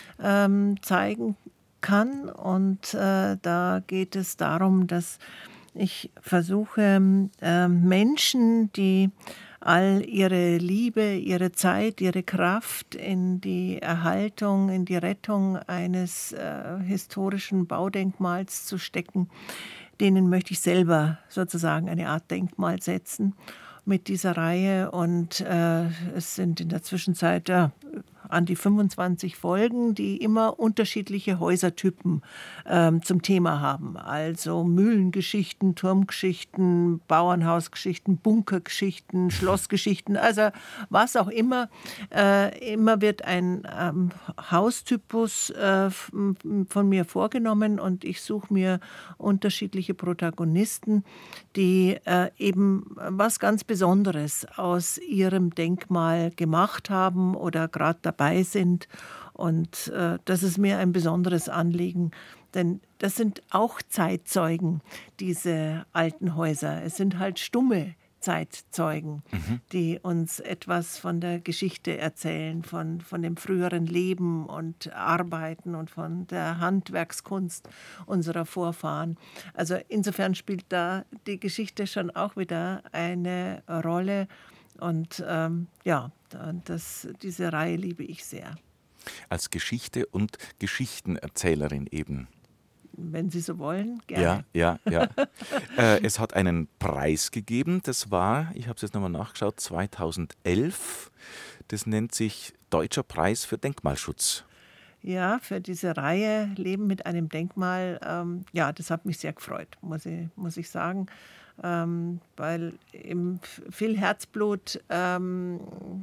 ähm, zeigen kann. Und äh, da geht es darum, dass ich versuche, äh, Menschen, die all ihre Liebe, ihre Zeit, ihre Kraft in die Erhaltung, in die Rettung eines äh, historischen Baudenkmals zu stecken, denen möchte ich selber sozusagen eine Art Denkmal setzen mit dieser Reihe. Und äh, es sind in der Zwischenzeit ja, an die fünfundzwanzig Folgen, die immer unterschiedliche Häusertypen ähm, zum Thema haben. Also Mühlengeschichten, Turmgeschichten, Bauernhausgeschichten, Bunkergeschichten, Schlossgeschichten, also was auch immer. Äh, immer wird ein ähm, Haustypus äh, von mir vorgenommen und ich suche mir unterschiedliche Protagonisten, die äh, eben was ganz Besonderes aus ihrem Denkmal gemacht haben oder gerade dabei sind. Und äh, das ist mir ein besonderes Anliegen, denn das sind auch Zeitzeugen, diese alten Häuser. Es sind halt stumme Zeitzeugen, mhm. die uns etwas von der Geschichte erzählen, von, von dem früheren Leben und Arbeiten und von der Handwerkskunst unserer Vorfahren. Also insofern spielt da die Geschichte schon auch wieder eine Rolle. Und ähm, ja, das, diese Reihe liebe ich sehr. Als Geschichte- und Geschichtenerzählerin eben. Wenn Sie so wollen, gerne. Ja, ja, ja. äh, es hat einen Preis gegeben, das war, ich habe es jetzt nochmal nachgeschaut, zweitausendelf. Das nennt sich Deutscher Preis für Denkmalschutz. Ja, für diese Reihe Leben mit einem Denkmal, ähm, ja, das hat mich sehr gefreut, muss ich, muss ich sagen. Ähm, weil eben viel Herzblut ähm,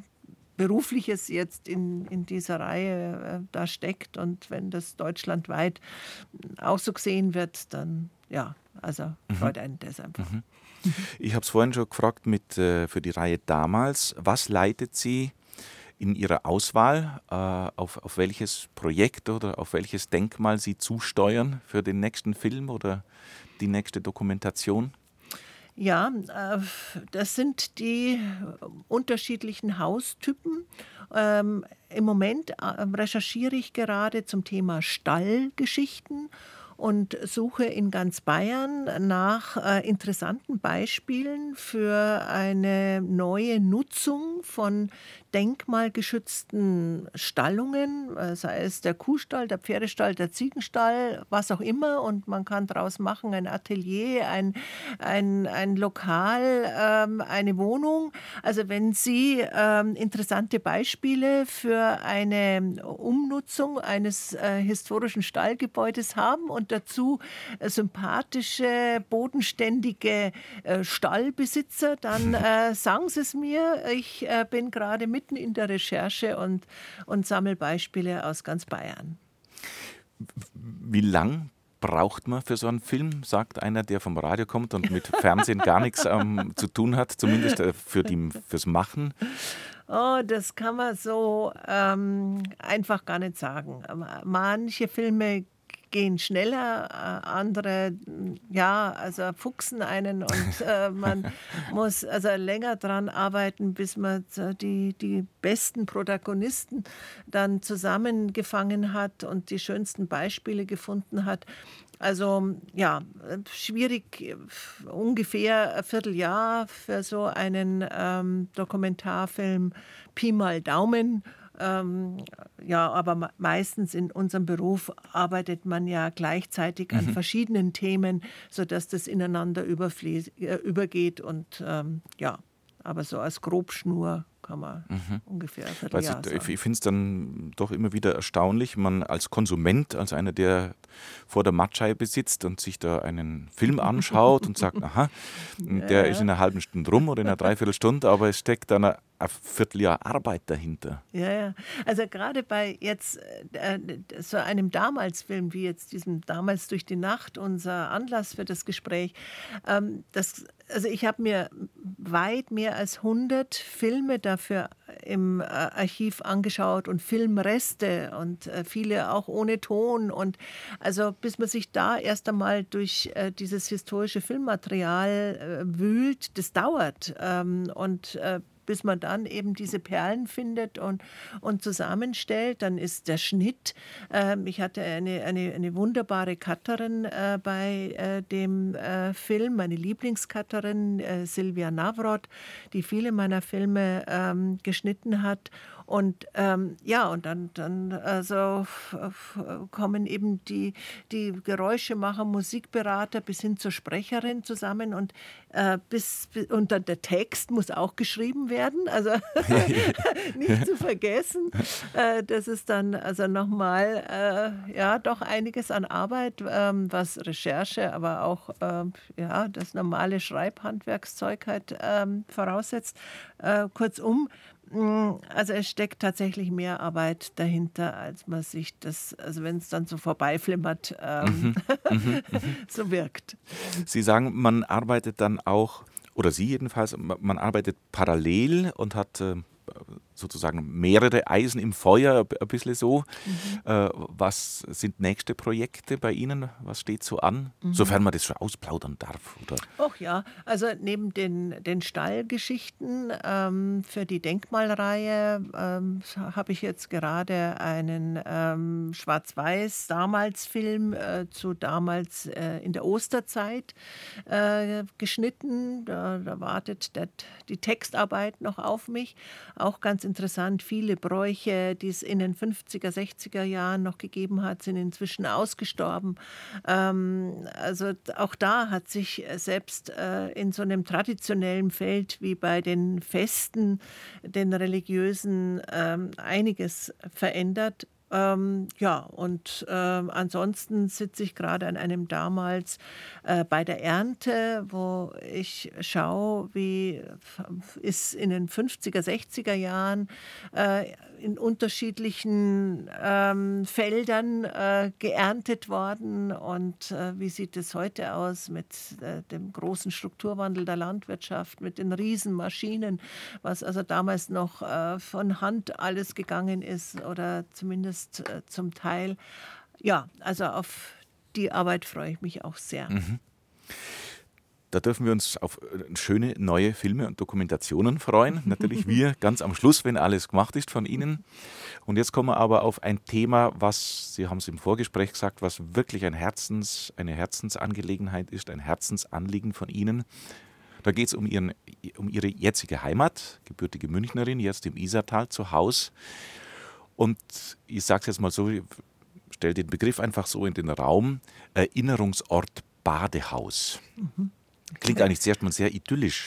Berufliches jetzt in, in dieser Reihe äh, da steckt. Und wenn das deutschlandweit auch so gesehen wird, dann ja, also freut einen das einfach. Mhm. Ich habe es vorhin schon gefragt mit, äh, für die Reihe Damals. Was leitet Sie in Ihrer Auswahl, äh, auf, auf welches Projekt oder auf welches Denkmal Sie zusteuern für den nächsten Film oder die nächste Dokumentation? Ja, das sind die unterschiedlichen Haustypen. Ähm, im Moment recherchiere ich gerade zum Thema Stallgeschichten und suche in ganz Bayern nach äh, interessanten Beispielen für eine neue Nutzung von denkmalgeschützten Stallungen, sei es der Kuhstall, der Pferdestall, der Ziegenstall, was auch immer. Und man kann daraus machen ein Atelier, ein, ein, ein Lokal, ähm, eine Wohnung. Also wenn Sie ähm, interessante Beispiele für eine Umnutzung eines äh, historischen Stallgebäudes haben und dazu äh, sympathische, bodenständige äh, Stallbesitzer, dann äh, sagen Sie es mir. Ich äh, bin gerade mit in der Recherche und, und sammle Beispiele aus ganz Bayern. Wie lang braucht man für so einen Film, sagt einer, der vom Radio kommt und mit Fernsehen gar nichts ähm, zu tun hat, zumindest äh, für die, fürs Machen? Oh, das kann man so ähm, einfach gar nicht sagen. Manche Filme gehen schneller, andere ja, also fuchsen einen und äh, man muss also länger dran arbeiten, bis man die, die besten Protagonisten dann zusammengefangen hat und die schönsten Beispiele gefunden hat. Also ja, schwierig, ungefähr ein Vierteljahr für so einen ähm, Dokumentarfilm, Pi mal Daumen. Ähm, ja, aber meistens in unserem Beruf arbeitet man ja gleichzeitig an mhm. verschiedenen Themen, sodass das ineinander überfließ, äh, übergeht. Und ähm, ja, aber so als Grobschnur kann man Mhm. ungefähr ein Weil Vierteljahr ich sagen. ich finde es dann doch immer wieder erstaunlich, man als Konsument, als einer, der vor der Mattscheibe sitzt und sich da einen Film anschaut und sagt, aha, der Ja, ist ja. in einer halben Stunde rum oder in einer Dreiviertelstunde, aber es steckt dann ein, ein Vierteljahr Arbeit dahinter. Ja, ja. Also gerade bei jetzt äh, so einem Damals-Film wie jetzt diesem Damals durch die Nacht, unser Anlass für das Gespräch, ähm, das, also ich habe mir weit mehr als hundert Filme dafür im äh, Archiv angeschaut und Filmreste und äh, viele auch ohne Ton. Und also bis man sich da erst einmal durch äh, dieses historische Filmmaterial äh, wühlt, das dauert. Ähm, und äh, bis man dann eben diese Perlen findet und, und zusammenstellt. Dann ist der Schnitt. Ähm, ich hatte eine, eine, eine wunderbare Cutterin äh, bei äh, dem äh, Film, meine Lieblingskatterin äh, Silvia Navrot, die viele meiner Filme ähm, geschnitten hat. Und ähm, ja, und dann, dann also, f- f- kommen eben die, die Geräuschemacher, Musikberater bis hin zur Sprecherin zusammen und, äh, bis, bis, und dann der Text muss auch geschrieben werden, also nicht zu vergessen. Äh, das ist dann also nochmal äh, ja, doch einiges an Arbeit, ähm, was Recherche, aber auch ähm, ja, das normale Schreibhandwerkszeug halt ähm, voraussetzt. Äh, kurzum, also es steckt tatsächlich mehr Arbeit dahinter, als man sich das, also wenn es dann so vorbeiflimmert, ähm, so wirkt. Sie sagen, man arbeitet dann auch, oder Sie jedenfalls, ma- man arbeitet parallel und hat äh, sozusagen mehrere Eisen im Feuer, ein b- ein bisschen so. Äh, was sind nächste Projekte bei Ihnen? Was steht so an? Sofern man das schon ausplaudern darf. Oder? Och ja, also neben den, den Stallgeschichten ähm, für die Denkmalreihe ähm, habe ich jetzt gerade einen ähm, Schwarz-Weiß-Damals-Film äh, zu damals äh, in der Osterzeit äh, geschnitten. Da, da wartet der, die Textarbeit noch auf mich. Auch ganz interessant, viele Bräuche, die es in den fünfziger, sechziger Jahren noch gegeben hat, sind inzwischen ausgestorben. Ähm, also auch da hat sich äh, selbst äh, in so einem traditionellen Feld wie bei den Festen, den religiösen, ähm, einiges verändert. Ähm, ja, und ähm, ansonsten sitze ich gerade an einem damals äh, bei der Ernte, wo ich schaue, wie f- ist in den fünfziger, sechziger Jahren äh, in unterschiedlichen ähm, Feldern äh, geerntet worden und äh, wie sieht es heute aus mit äh, dem großen Strukturwandel der Landwirtschaft, mit den Riesenmaschinen, was also damals noch äh, von Hand alles gegangen ist oder zumindest äh, zum Teil. Ja, also auf die Arbeit freue ich mich auch sehr. Da dürfen wir uns auf äh, schöne neue Filme und Dokumentationen freuen. Natürlich wir ganz am Schluss, wenn alles gemacht ist von Ihnen. Und jetzt kommen wir aber auf ein Thema, was, Sie haben es im Vorgespräch gesagt, was wirklich ein Herzens, eine Herzensangelegenheit ist, ein Herzensanliegen von Ihnen. Da geht es um, ihren, um Ihre jetzige Heimat, gebürtige Münchnerin, jetzt im Isartal zu Hause. Und ich sage es jetzt mal so, ich stelle den Begriff einfach so in den Raum, Erinnerungsort Badehaus. Klingt eigentlich zuerst mal sehr idyllisch.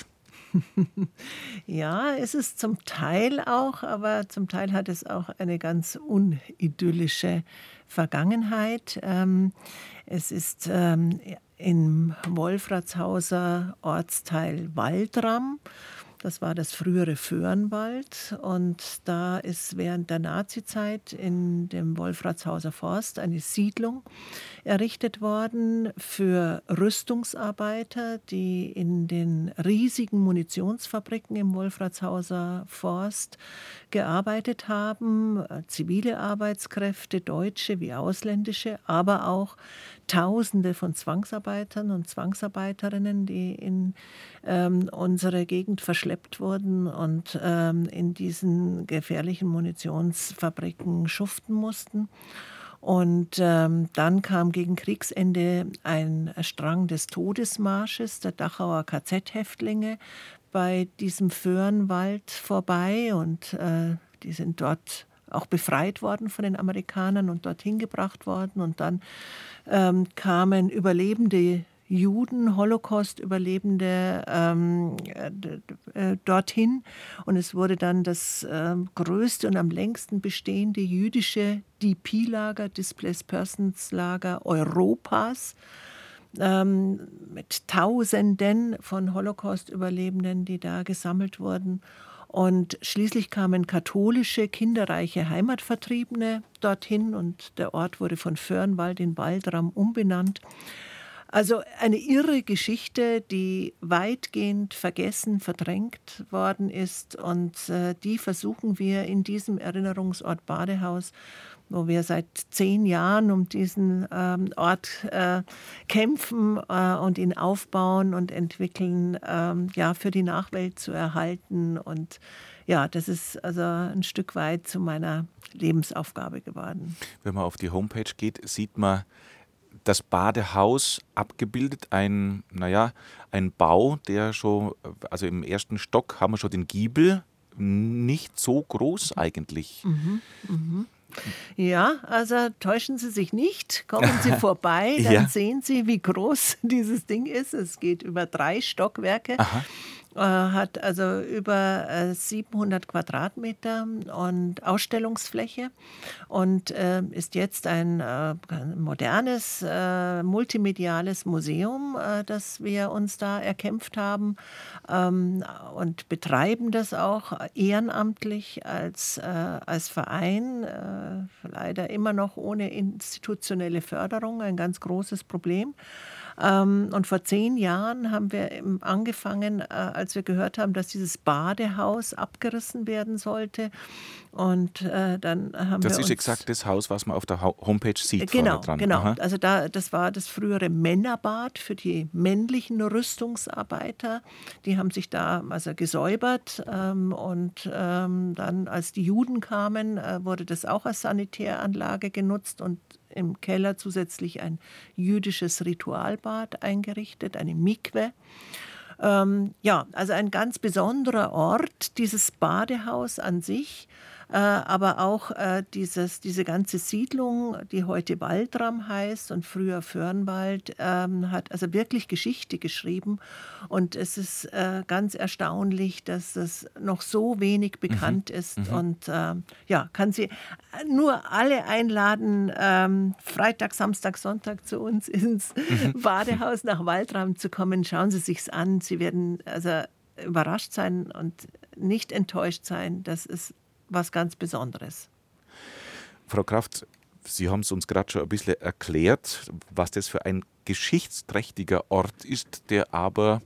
Ja, es ist zum Teil auch, aber zum Teil hat es auch eine ganz unidyllische Vergangenheit. Ähm, es ist ähm, im Wolfratshauser Ortsteil Waldram. Das war das frühere Föhrenwald und da ist während der Nazizeit in dem Wolfratshauser Forst eine Siedlung errichtet worden für Rüstungsarbeiter, die in den riesigen Munitionsfabriken im Wolfratshauser Forst gearbeitet haben, zivile Arbeitskräfte, deutsche wie ausländische, aber auch Tausende von Zwangsarbeitern und Zwangsarbeiterinnen, die in ähm, unsere Gegend verschleppt wurden und ähm, in diesen gefährlichen Munitionsfabriken schuften mussten. Und ähm, dann kam gegen Kriegsende ein Strang des Todesmarsches der Dachauer K Z-Häftlinge bei diesem Föhrenwald vorbei und äh, die sind dort auch befreit worden von den Amerikanern und dorthin gebracht worden. Und dann ähm, kamen Überlebende Juden, Holocaust-Überlebende ähm, äh, dorthin. Und es wurde dann das äh, größte und am längsten bestehende jüdische D P-Lager, Displaced Persons Lager Europas, ähm, mit Tausenden von Holocaust-Überlebenden, die da gesammelt wurden. Und schließlich kamen katholische, kinderreiche Heimatvertriebene dorthin und der Ort wurde von Föhrenwald in Waldram umbenannt. Also eine irre Geschichte, die weitgehend vergessen, verdrängt worden ist und äh, die versuchen wir in diesem Erinnerungsort Badehaus, wo wir seit zehn Jahren um diesen ähm, Ort äh, kämpfen äh, und ihn aufbauen und entwickeln, ähm, ja, für die Nachwelt zu erhalten. Und ja, das ist also ein Stück weit zu meiner Lebensaufgabe geworden. Wenn man auf die Homepage geht, sieht man das Badehaus abgebildet, ein, naja, ein Bau, der schon, also im ersten Stock haben wir schon den Giebel, nicht so groß eigentlich. Mhm, mhm. Ja, also täuschen Sie sich nicht, kommen Sie vorbei, dann ja. sehen Sie, wie groß dieses Ding ist. Es geht über drei Stockwerke. Aha. Hat also über äh, siebenhundert Quadratmeter und Ausstellungsfläche und äh, ist jetzt ein äh, modernes, äh, multimediales Museum, äh, das wir uns da erkämpft haben ähm, und betreiben das auch ehrenamtlich als, äh, als Verein, äh, leider immer noch ohne institutionelle Förderung, ein ganz großes Problem. Und vor zehn Jahren haben wir angefangen, als wir gehört haben, dass dieses Badehaus abgerissen werden sollte. Und äh, dann haben das wir ist uns exakt das Haus, was man auf der Homepage sieht. Genau, dran. genau. Aha. Also da, das war das frühere Männerbad für die männlichen Rüstungsarbeiter. Die haben sich da also gesäubert ähm, und ähm, dann, als die Juden kamen, äh, wurde das auch als Sanitäranlage genutzt und im Keller zusätzlich ein jüdisches Ritualbad eingerichtet, eine Mikwe. Ähm, ja, also ein ganz besonderer Ort, dieses Badehaus an sich. Äh, aber auch äh, dieses, diese ganze Siedlung, die heute Waldram heißt und früher Föhrenwald, ähm, hat also wirklich Geschichte geschrieben. Und es ist äh, ganz erstaunlich, dass das noch so wenig bekannt mhm. ist. Mhm. Und äh, ja, kann Sie nur alle einladen, ähm, Freitag, Samstag, Sonntag zu uns ins mhm. Badehaus nach Waldram zu kommen. Schauen Sie sich's an. Sie werden also überrascht sein und nicht enttäuscht sein. Das ist was ganz Besonderes. Frau Kraft, Sie haben es uns gerade schon ein bisschen erklärt, was das für ein geschichtsträchtiger Ort ist, der aber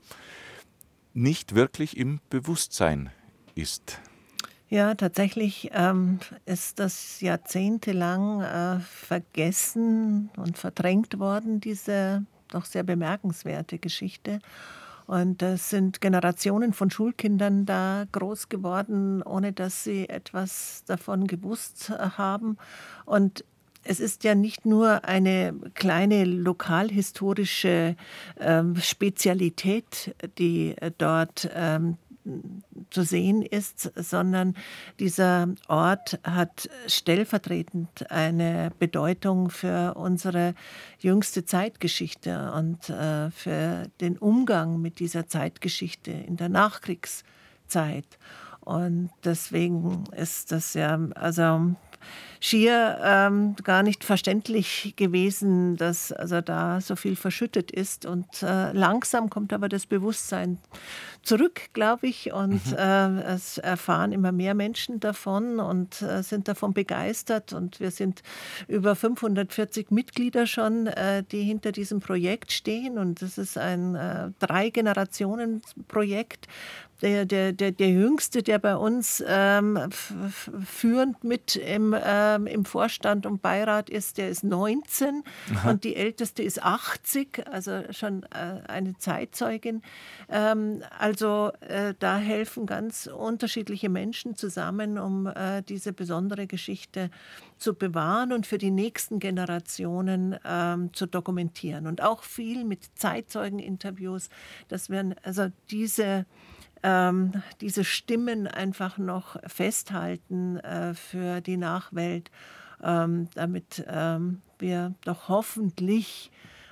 nicht wirklich im Bewusstsein ist. Ja, tatsächlich ähm, ist das jahrzehntelang äh, vergessen und verdrängt worden, diese doch sehr bemerkenswerte Geschichte. Und es sind Generationen von Schulkindern da groß geworden, ohne dass sie etwas davon gewusst haben. Und es ist ja nicht nur eine kleine lokalhistorische ähm, Spezialität, die dort ähm, zu sehen ist, sondern dieser Ort hat stellvertretend eine Bedeutung für unsere jüngste Zeitgeschichte und äh, für den Umgang mit dieser Zeitgeschichte in der Nachkriegszeit. Und deswegen ist das ja also schier ähm, gar nicht verständlich gewesen, dass also da so viel verschüttet ist. Und äh, langsam kommt aber das Bewusstsein zurück, glaube ich. Und mhm. äh, es erfahren immer mehr Menschen davon und äh, sind davon begeistert. Und wir sind über fünfhundertvierzig Mitglieder schon, äh, die hinter diesem Projekt stehen. Und das ist ein äh, Drei-Generationen-Projekt. Der, der, der, der Jüngste, der bei uns ähm, f- führend mit im, ähm, im Vorstand und Beirat ist, der ist neunzehn. Aha. Und die Älteste ist achtzig, also schon äh, eine Zeitzeugin. Ähm, also äh, da helfen ganz unterschiedliche Menschen zusammen, um äh, diese besondere Geschichte zu bewahren und für die nächsten Generationen ähm, zu dokumentieren. Und auch viel mit Zeitzeugeninterviews, dass wir also diese Ähm, diese Stimmen einfach noch festhalten äh, für die Nachwelt, ähm, damit ähm, wir doch hoffentlich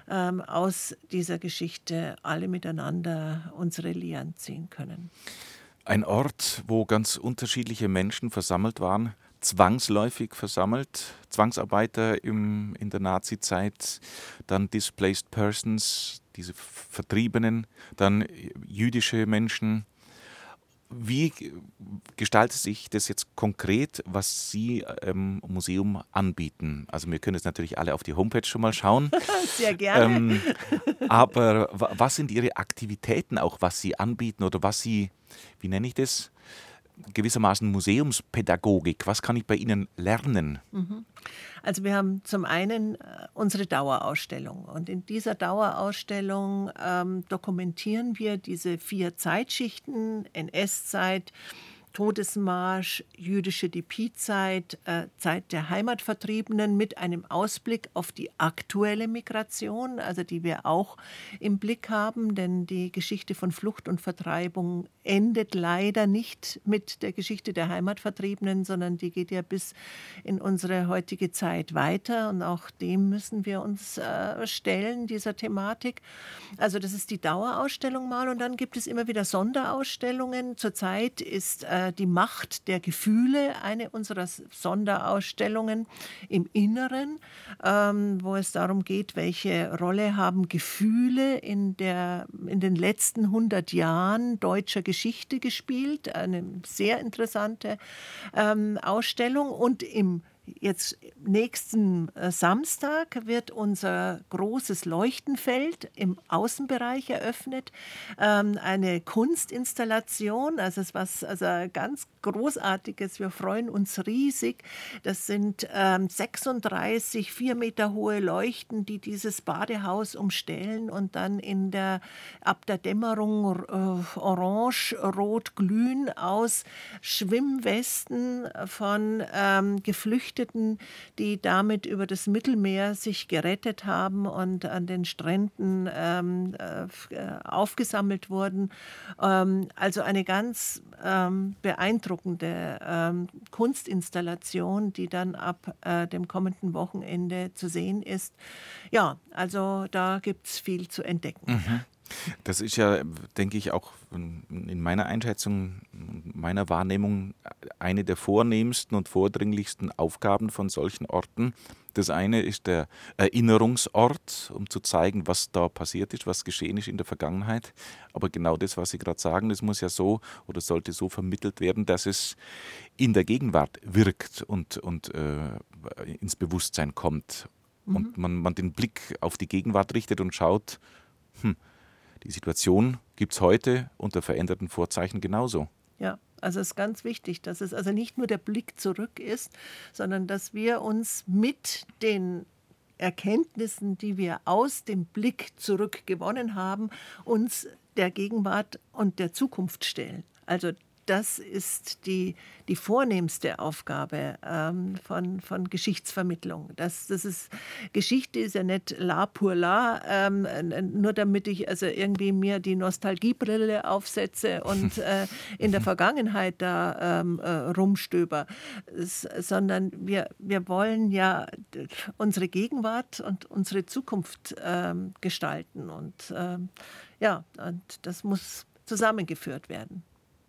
ähm, aus dieser Geschichte alle miteinander unsere Lehren ziehen können. Ein Ort, wo ganz unterschiedliche Menschen versammelt waren, zwangsläufig versammelt, Zwangsarbeiter im, in der Nazizeit, dann Displaced Persons, diese Vertriebenen, dann jüdische Menschen. Wie gestaltet sich das jetzt konkret, was Sie im Museum anbieten? Also wir können jetzt natürlich alle auf die Homepage schon mal schauen. Sehr gerne. Ähm, aber was sind Ihre Aktivitäten auch, was Sie anbieten oder was Sie, wie nenne ich das, gewissermaßen Museumspädagogik, was kann ich bei Ihnen lernen? Also wir haben zum einen unsere Dauerausstellung und in dieser Dauerausstellung ähm, dokumentieren wir diese vier Zeitschichten, N S-Zeit, Todesmarsch, jüdische Depie-Zeit, äh, Zeit der Heimatvertriebenen mit einem Ausblick auf die aktuelle Migration, also die wir auch im Blick haben, denn die Geschichte von Flucht und Vertreibung endet leider nicht mit der Geschichte der Heimatvertriebenen, sondern die geht ja bis in unsere heutige Zeit weiter und auch dem müssen wir uns äh, stellen, dieser Thematik. Also das ist die Dauerausstellung mal und dann gibt es immer wieder Sonderausstellungen. Zurzeit ist äh, die Macht der Gefühle, eine unserer Sonderausstellungen im Inneren, ähm, wo es darum geht, welche Rolle haben Gefühle in, der, in den letzten hundert Jahren deutscher Geschichte gespielt. Eine sehr interessante ähm, Ausstellung. Und im Jetzt nächsten Samstag wird unser großes Leuchtenfeld im Außenbereich eröffnet. Ähm, eine Kunstinstallation, also was also ganz Großartiges. Wir freuen uns riesig. Das sind ähm, sechsunddreißig vier Meter hohe Leuchten, die dieses Badehaus umstellen und dann in der ab der Dämmerung äh, orange-rot glühen aus Schwimmwesten von ähm, Geflüchteten, die damit über das Mittelmeer sich gerettet haben und an den Stränden ähm, äh, aufgesammelt wurden. Ähm, also eine ganz ähm, beeindruckende ähm, Kunstinstallation, die dann ab äh, dem kommenden Wochenende zu sehen ist. Ja, also da gibt es viel zu entdecken. Mhm. Das ist ja, denke ich, auch in meiner Einschätzung, meiner Wahrnehmung eine der vornehmsten und vordringlichsten Aufgaben von solchen Orten. Das eine ist der Erinnerungsort, um zu zeigen, was da passiert ist, was geschehen ist in der Vergangenheit. Aber genau das, was Sie gerade sagen, das muss ja so oder sollte so vermittelt werden, dass es in der Gegenwart wirkt und, und äh, ins Bewusstsein kommt. Mhm. Und man, man den Blick auf die Gegenwart richtet und schaut, hm, die Situation gibt es heute unter veränderten Vorzeichen genauso. Ja, also es ist ganz wichtig, dass es also nicht nur der Blick zurück ist, sondern dass wir uns mit den Erkenntnissen, die wir aus dem Blick zurück gewonnen haben, uns der Gegenwart und der Zukunft stellen. Also das ist die, die vornehmste Aufgabe ähm, von, von Geschichtsvermittlung. Das, das ist, Geschichte ist ja nicht la pour la, ähm, nur damit ich also irgendwie mir die Nostalgiebrille aufsetze und äh, in der Vergangenheit da ähm, äh, rumstöber, es, sondern wir, wir wollen ja unsere Gegenwart und unsere Zukunft ähm, gestalten. Und ähm, ja, und das muss zusammengeführt werden.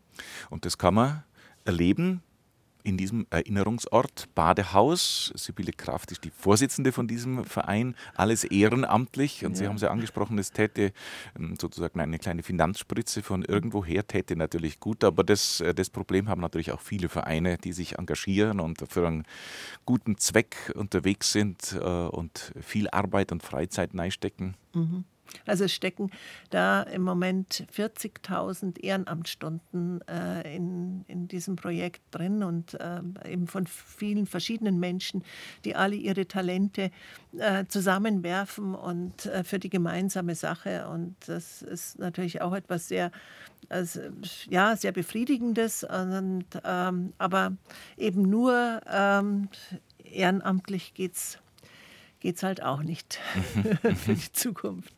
Und das kann man erleben in diesem Erinnerungsort Badehaus. Sibylle Kraft ist die Vorsitzende von diesem Verein, alles ehrenamtlich. Und ja. Sie haben es ja angesprochen, es täte sozusagen eine kleine Finanzspritze von irgendwoher, täte natürlich gut. Aber das, das Problem haben natürlich auch viele Vereine, die sich engagieren und für einen guten Zweck unterwegs sind und viel Arbeit und Freizeit reinstecken. Mhm. Also es stecken da im Moment vierzigtausend Ehrenamtsstunden äh, in, in diesem Projekt drin und äh, eben von vielen verschiedenen Menschen, die alle ihre Talente äh, zusammenwerfen und äh, für die gemeinsame Sache. Und das ist natürlich auch etwas sehr, also, ja, sehr Befriedigendes, und, ähm, aber eben nur ähm, ehrenamtlich geht es geht es halt auch nicht für die Zukunft.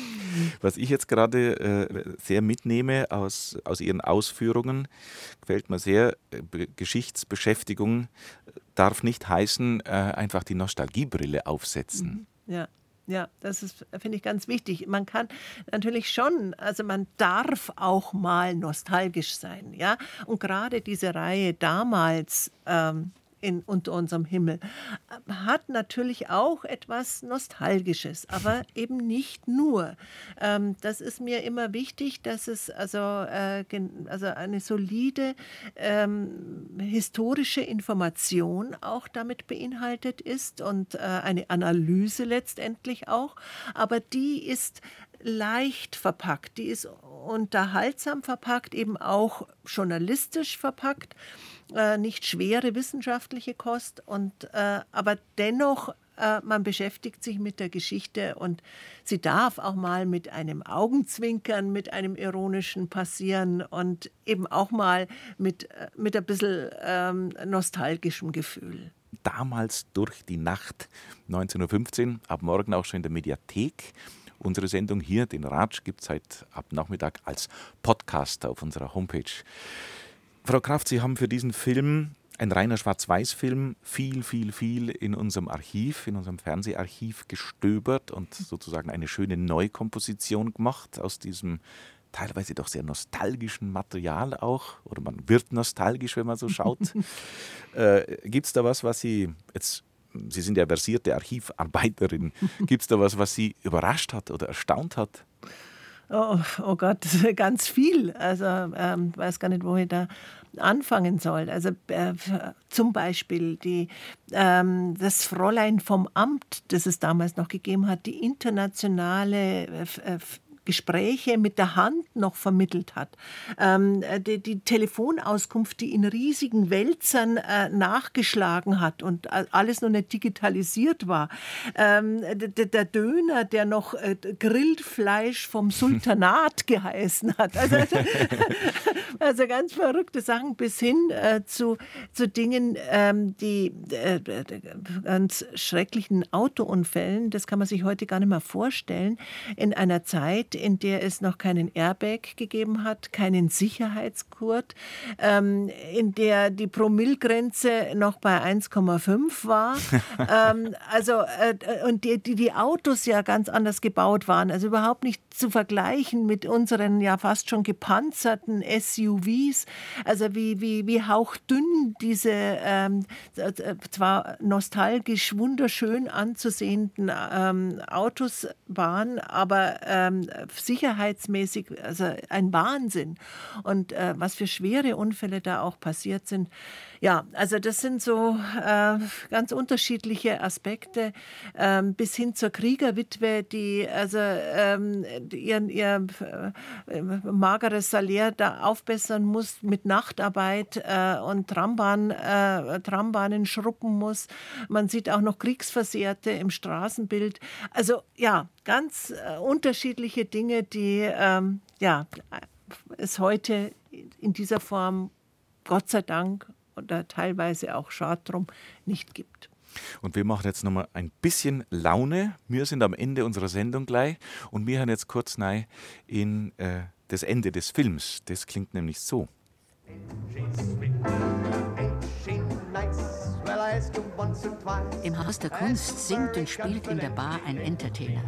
Was ich jetzt gerade äh, sehr mitnehme aus, aus Ihren Ausführungen, gefällt mir sehr, äh, Geschichtsbeschäftigung darf nicht heißen, äh, einfach die Nostalgiebrille aufsetzen. Ja. Ja, das ist, finde ich, ganz wichtig. Man kann natürlich schon, also man darf auch mal nostalgisch sein, ja. Und gerade diese Reihe damals ähm, in Unter unserem Himmel hat natürlich auch etwas Nostalgisches, aber eben nicht nur. Ähm, das ist mir immer wichtig, dass es also, äh, gen- also eine solide ähm, historische Information auch damit beinhaltet ist und äh, eine Analyse letztendlich auch, aber die ist leicht verpackt, die ist unterhaltsam verpackt, eben auch journalistisch verpackt, äh, nicht schwere wissenschaftliche Kost, und, äh, aber dennoch, äh, man beschäftigt sich mit der Geschichte und sie darf auch mal mit einem Augenzwinkern, mit einem ironischen passieren und eben auch mal mit, äh, mit ein bisschen ähm, nostalgischem Gefühl. Damals durch die Nacht, neunzehn Uhr fünfzehn, ab morgen auch schon in der Mediathek. Unsere Sendung hier, den Ratsch, gibt es heute ab Nachmittag als Podcast auf unserer Homepage. Frau Kraft, Sie haben für diesen Film, ein reiner Schwarz-Weiß-Film, viel, viel, viel in unserem Archiv, in unserem Fernseharchiv gestöbert und sozusagen eine schöne Neukomposition gemacht aus diesem teilweise doch sehr nostalgischen Material auch. Oder man wird nostalgisch, wenn man so schaut. äh, Gibt es da was, was Sie jetzt... Sie sind ja versierte Archivarbeiterin. Gibt es da was, was Sie überrascht hat oder erstaunt hat? Oh, oh Gott, ganz viel. Also ähm, weiß gar nicht, wo ich da anfangen soll. Also äh, zum Beispiel die, ähm, das Fräulein vom Amt, das es damals noch gegeben hat, die internationale äh, Gespräche mit der Hand noch vermittelt hat. Ähm, die, die Telefonauskunft, die in riesigen Wälzern äh, nachgeschlagen hat und alles noch nicht digitalisiert war. Ähm, der, der Döner, der noch äh, Grillfleisch vom Sultanat geheißen hat. Also, also ganz verrückte Sachen bis hin äh, zu, zu Dingen, ähm, die äh, ganz schrecklichen Autounfällen, das kann man sich heute gar nicht mehr vorstellen, in einer Zeit, in der es noch keinen Airbag gegeben hat, keinen Sicherheitsgurt, ähm, in der die Promillgrenze noch bei eins Komma fünf war. ähm, also, äh, und die, die, die Autos ja ganz anders gebaut waren, also überhaupt nicht zu vergleichen mit unseren ja fast schon gepanzerten S U Vs, also wie, wie, wie hauchdünn diese ähm, zwar nostalgisch wunderschön anzusehenden ähm, Autos waren, aber ähm, sicherheitsmäßig, also ein Wahnsinn. Und äh, was für schwere Unfälle da auch passiert sind. Ja, also das sind so äh, ganz unterschiedliche Aspekte, ähm, bis hin zur Kriegerwitwe, die also ähm, ihr, ihr äh, mageres Salär da aufbessern muss mit Nachtarbeit äh, und Trambahn, äh, Trambahnen schruppen muss. Man sieht auch noch Kriegsversehrte im Straßenbild. Also ja, ganz äh, unterschiedliche Dinge, die ähm, ja, es heute in dieser Form, Gott sei Dank, oder teilweise auch schade drum, nicht gibt. Und wir machen jetzt nochmal ein bisschen Laune. Wir sind am Ende unserer Sendung gleich und wir hören jetzt kurz rein in äh, das Ende des Films. Das klingt nämlich so. Im Haus der Kunst singt und spielt in der Bar ein Entertainer.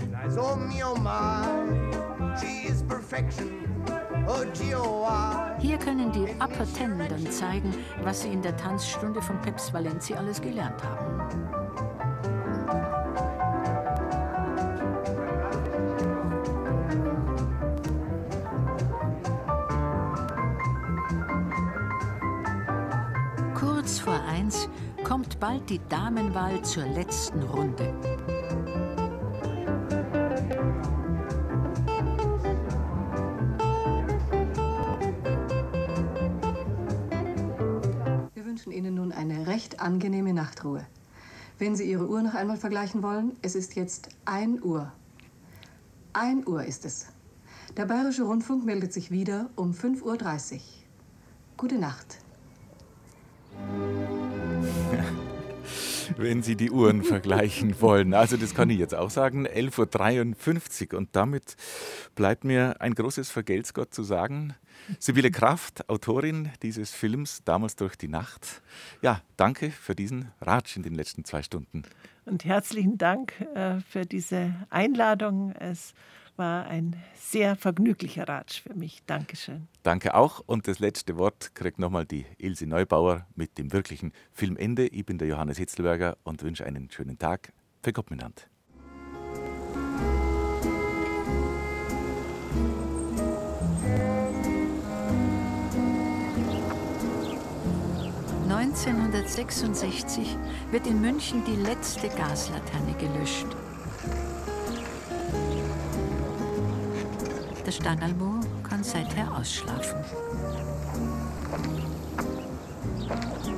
Hier können die Upper Ten dann zeigen, was sie in der Tanzstunde von Peps Valenzi alles gelernt haben. Kurz vor eins kommt bald die Damenwahl zur letzten Runde. Wir wünschen Ihnen nun eine recht angenehme Nachtruhe. Wenn Sie Ihre Uhr noch einmal vergleichen wollen, es ist jetzt ein Uhr. ein Uhr ist es. Der Bayerische Rundfunk meldet sich wieder um fünf Uhr dreißig. Gute Nacht. Wenn Sie die Uhren vergleichen wollen. Also das kann ich jetzt auch sagen, elf Uhr dreiundfünfzig. Und damit bleibt mir ein großes Vergelt's Gott zu sagen. Sibylle Kraft, Autorin dieses Films, Damals durch die Nacht. Ja, danke für diesen Ratsch in den letzten zwei Stunden. Und herzlichen Dank äh, für diese Einladung. Es war ein sehr vergnüglicher Ratsch für mich. Dankeschön. Danke auch. Und das letzte Wort kriegt nochmal die Ilse Neubauer mit dem wirklichen Filmende. Ich bin der Johannes Hitzelberger und wünsche einen schönen Tag. Für Gott miteinander. neunzehnhundertsechsundsechzig wird in München die letzte Gaslaterne gelöscht. Der Stangerlmoor kann seither ausschlafen.